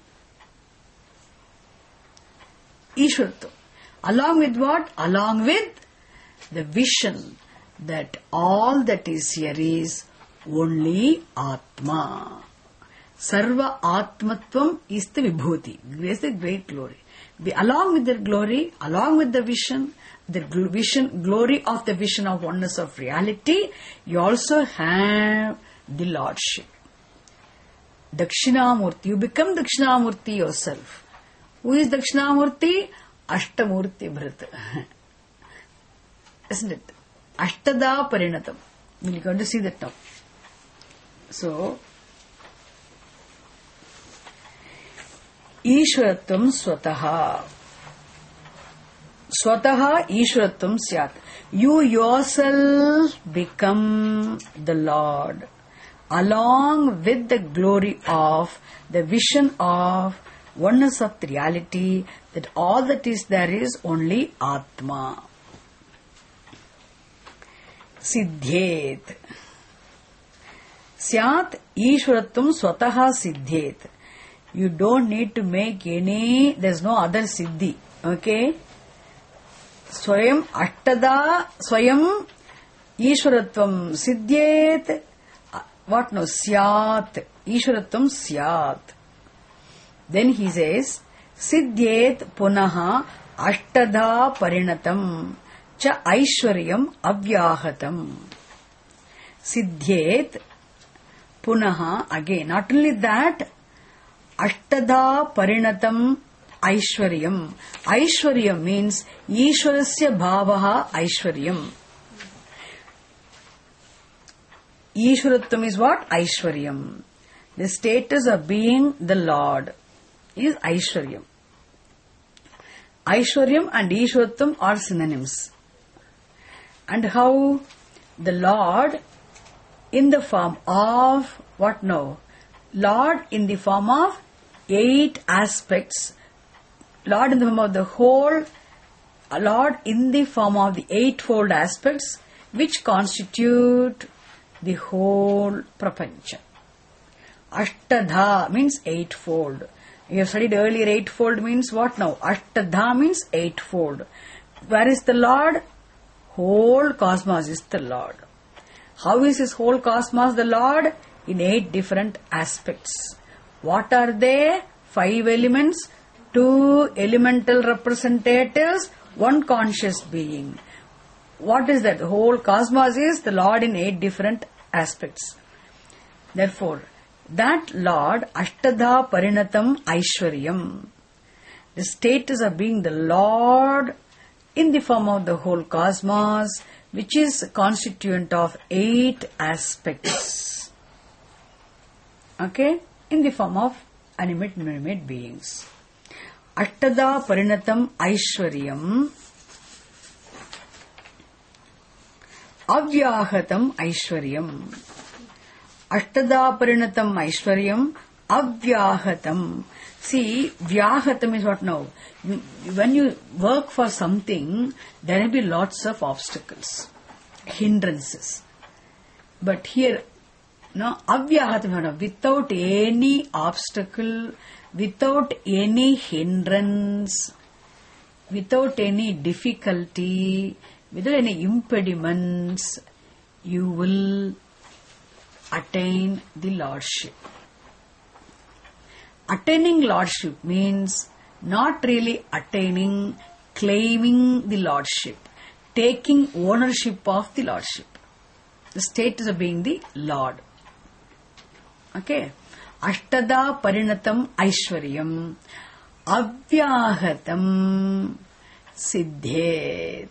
Ishwaratvam. Along with what? Along with the vision that all that is here is only Atma. Sarva Atmatvam is the Vibhuti. Is the great glory. Be, along with the glory, along with the vision, the gl- vision, glory of the vision of oneness of reality, you also have the Lordship. Dakshinamurti. You become Dakshinamurti yourself. Who is Dakshinamurti? Ashtamurti Bharat. Isn't it? Ashtada Parinatam. We're going to see that now. So, Ishwaratvam Swataha. Swataha Ishwaratvam Syat. You yourself become the Lord, along with the glory of the vision of oneness of the reality, that all that is there is only Atma. Siddhet. Syat Ishwaratvam Swataha Siddhet. You don't need to make any, there's no other siddhi. Okay? Swayam Ashtada, Swayam Ishwaratvam Siddhet. What no? Syat. Ishwaratvam Syat. Then he says, Siddhet Punaha Ashtada Parinatam Cha Aishwaryam Avyahatam. Siddhet Punaha, again, not only that, Ashtada Parinatam Aishwaryam. Aishwaryam means Ishwarasya Bhavaha Aishwaryam. Ishwaratvam is what? Aishwaryam. The status of being the Lord is Aishwaryam. Aishwaryam and Ishwaratvam are synonyms. And how the Lord in the form of what now? Lord in the form of eight aspects. Lord in the form of the whole. Lord in the form of the eightfold aspects which constitute the whole prapancha. Ashtadha means eightfold. You have studied earlier, eightfold means what now? Ashtadha means eightfold. Where is the Lord? Whole cosmos is the Lord. How is this whole cosmos the Lord? In eight different aspects. What are they? Five elements, two elemental representatives, one conscious being. What is that? The whole cosmos is the Lord in eight different aspects. Therefore, that Lord, Ashtada Parinatam Aishwaryam, the status of being the Lord in the form of the whole cosmos, which is constituent of eight aspects. Okay? In the form of animate and inanimate beings. Ashtada Parinatam Aishwaryam Avyahatam Aishwaryam. Ashtada Parinatam Aishwaryam Avyahatam. See, Vyahatam is what now? When you work for something, there will be lots of obstacles, hindrances. But here, no, Avyahatam, without any obstacle, without any hindrance, without any difficulty, without any impediments, you will attain the Lordship. Attaining Lordship means not really attaining, claiming the Lordship, taking ownership of the Lordship. The status of being the Lord. Okay? Ashtada Parinatam Aishwaryam Avyahatam Siddhet.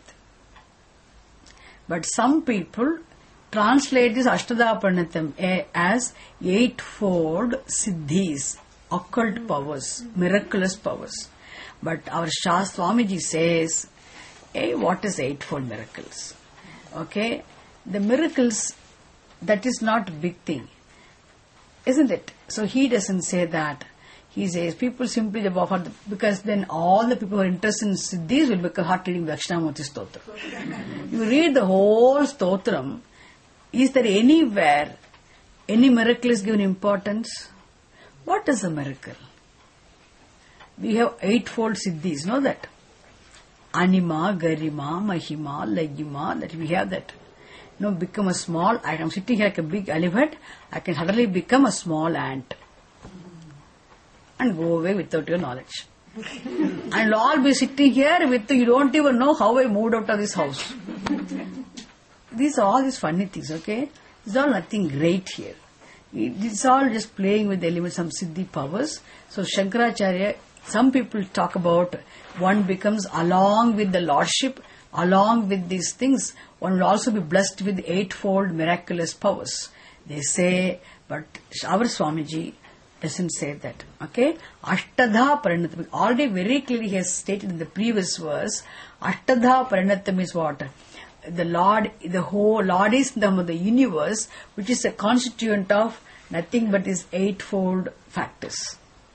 But some people translate this Ashtada Parinatam as eightfold siddhis, occult powers, miraculous powers. But our Shah Swamiji says, hey, what is eightfold miracles? Okay? The miracles, that is not a big thing. Isn't it? So he doesn't say that. He says people simply the because then all the people who are interested in Siddhis will become hard reading Dakshinamurti Stotram. You read the whole Stotram. Is there anywhere any miracle is given importance? What is a miracle? We have eightfold Siddhis, know that? Anima, Garima, Mahima, Lagima, that we have that. You know, become a small, I am sitting here like a big elephant, I can suddenly become a small ant. And go away without your knowledge. And I'll all be sitting here with, you don't even know how I moved out of this house. These are all these funny things, okay? It's all nothing great here. It's all just playing with the elements, some Siddhi powers. So Shankaracharya, some people talk about one becomes along with the Lordship, along with these things, one will also be blessed with eightfold miraculous powers. They say, but our Swamiji doesn't say that. Okay? Ashtadha Parinatam. Already very clearly he has stated in the previous verse, Ashtadha Parinatam is what? The Lord, the whole Lord is the, the universe, which is a constituent of nothing but his eightfold factors.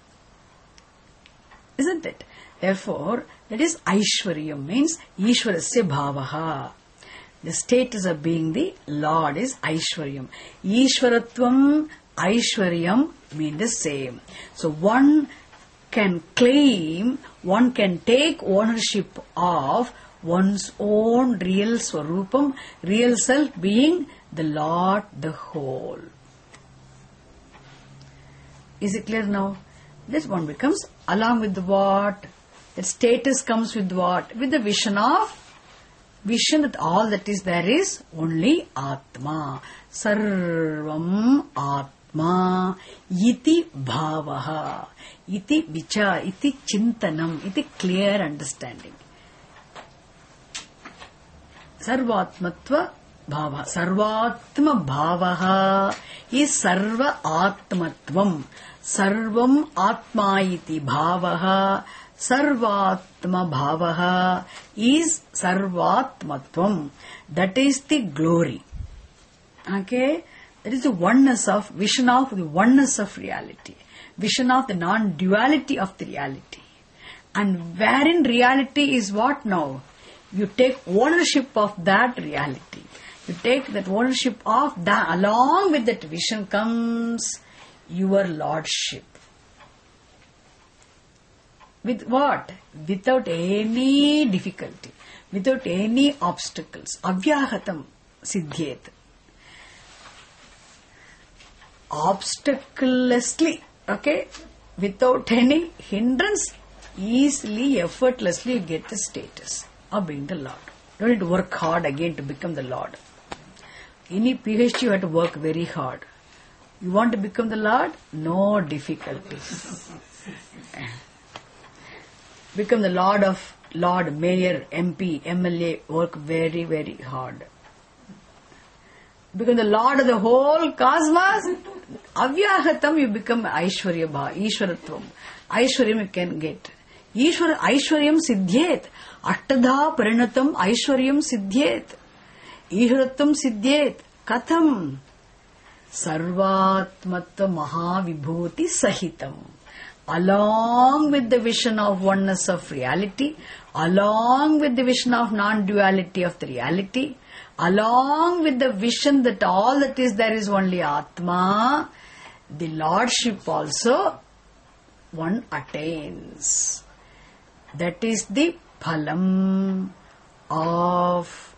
Isn't it? Therefore, that is Aishwaryam, means Ishwarasya Bhavaha. The status of being the Lord is Aishwaryam. Ishwaratvam, Aishwaryam mean the same. So one can claim, one can take ownership of one's own real Swarupam, real self being the Lord, the whole. Is it clear now? This one becomes along with the what? The status comes with what? With the vision of, vision that all that is there is only Atma. Sarvam Atma. Iti Bhavaha. Iti Vichar. Iti Chintanam. Iti clear understanding. Sarvatmatva Bhava. Sarvatma Bhavaha is Sarva Atmatvam. Sarvam Atma iti Bhavaha. Sarvatma Bhavaha is Sarvatmatvam. That is the glory. Okay? That is the oneness of, vision of the oneness of reality. Vision of the non-duality of the reality. And wherein reality is what now? You take ownership of that reality. You take that ownership of that. Along with that vision comes your lordship. With what? Without any difficulty. Without any obstacles. Avyahatam siddhyet. Obstaclelessly. Okay? Without any hindrance, easily, effortlessly you get the status of being the Lord. You don't need to work hard again to become the Lord. Any PhD you have to work very hard. You want to become the Lord? No difficulties. Become the Lord of Lord, Mayor, M P, M L A, work very, very hard. Become the Lord of the whole cosmos. Avyahatam, you become Aishwarya Bha, Ishwaratvam. Aishwaryam you can get. Ishwar, Aishwaryam Siddhyet. Ashtadha Parinatam Aishwaryam Siddhyet. Ishwaratvam Siddhyet. Katham. Sarvatmatva Mahavibhuti Sahitam. Along with the vision of oneness of reality, along with the vision of non-duality of the reality, along with the vision that all that is there is only Atma, the Lordship also one attains. That is the phalam of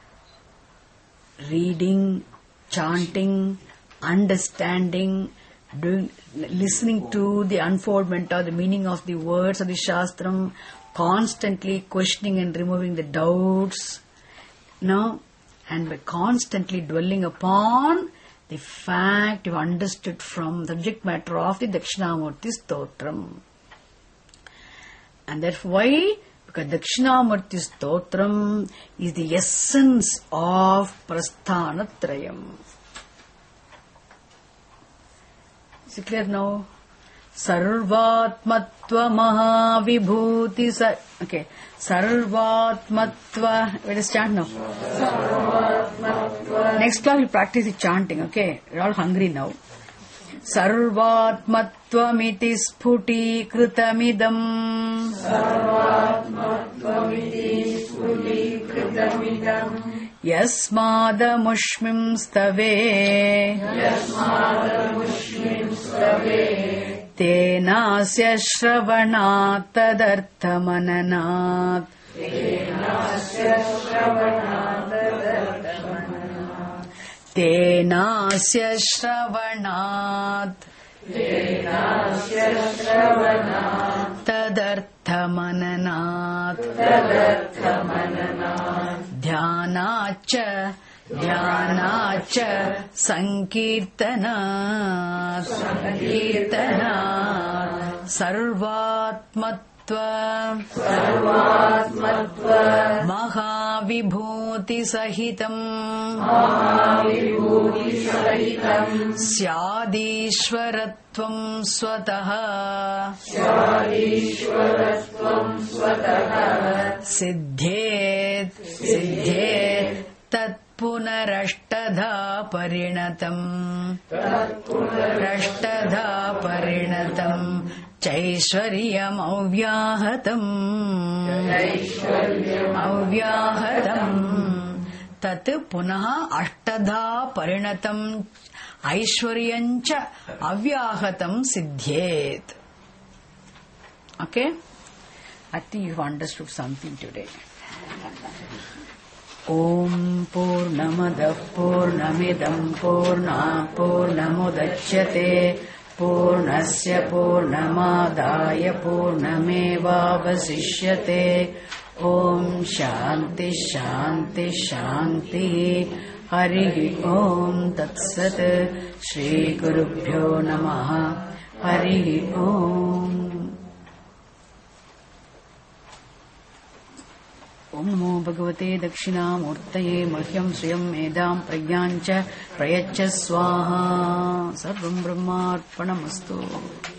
reading, chanting, understanding, doing, listening to the unfoldment or the meaning of the words of the Shastram, constantly questioning and removing the doubts, no, and by constantly dwelling upon the fact you understood from the subject matter of the Dakshinamurti Stotram. And that's why, because Dakshinamurti Stotram is the essence of Prasthanatrayam. Is it clear now? Sarvatmatva Mahavibhuti Sa... Okay. Sarvatmatva... Let us chant now. Sarvatmatva. Next class we'll practice the chanting, okay? We're all hungry now. सर्वात्मत्वमिति स्फुटीकृतमिदम् यस्मादमुष्मिंस्तवे तेनास्य श्रवणात् तदर्थमननात् तेनास्य श्रवणात् तदर्थमननात् ध्यानाच्च ध्यानाच्च संकीर्तनात् संकीर्तनात् सर्वात्मत्व सर्वात्मत्व महाविभूतिसहितम् महाविभूतिसहितम् स्यादीश्वरत्वं स्वतः स्यादीश्वरत्वं स्वतः सिद्धेत् सिद्धेत् तत्पुनरष्टधा परिणतम् तत्पुनरष्टधा परिणतम् चैश्वर्यमव्याहतम् अव्याहतम् तत् पुनः अष्टधा परिणतम् ऐश्वर्यञ्च अव्याहतम् सिद्ध्येत्. Okay? I think you have understood something today. Om Purnamadah Purnamidam Purnat Purnamudachyate Purnasya Purnamadaya Purnamevavasishyate. Om Shanti Shanti Shanti. Hari Om Tat Sat. Shri Gurubhyo Namaha. Hari Om. ओम नमो भगवते दक्षिणामूर्तये मह्यं श्रियं मेधां प्रज्ञां च प्रयच्छ स्वाहा. सर्वं ब्रह्मार्पणमस्तु.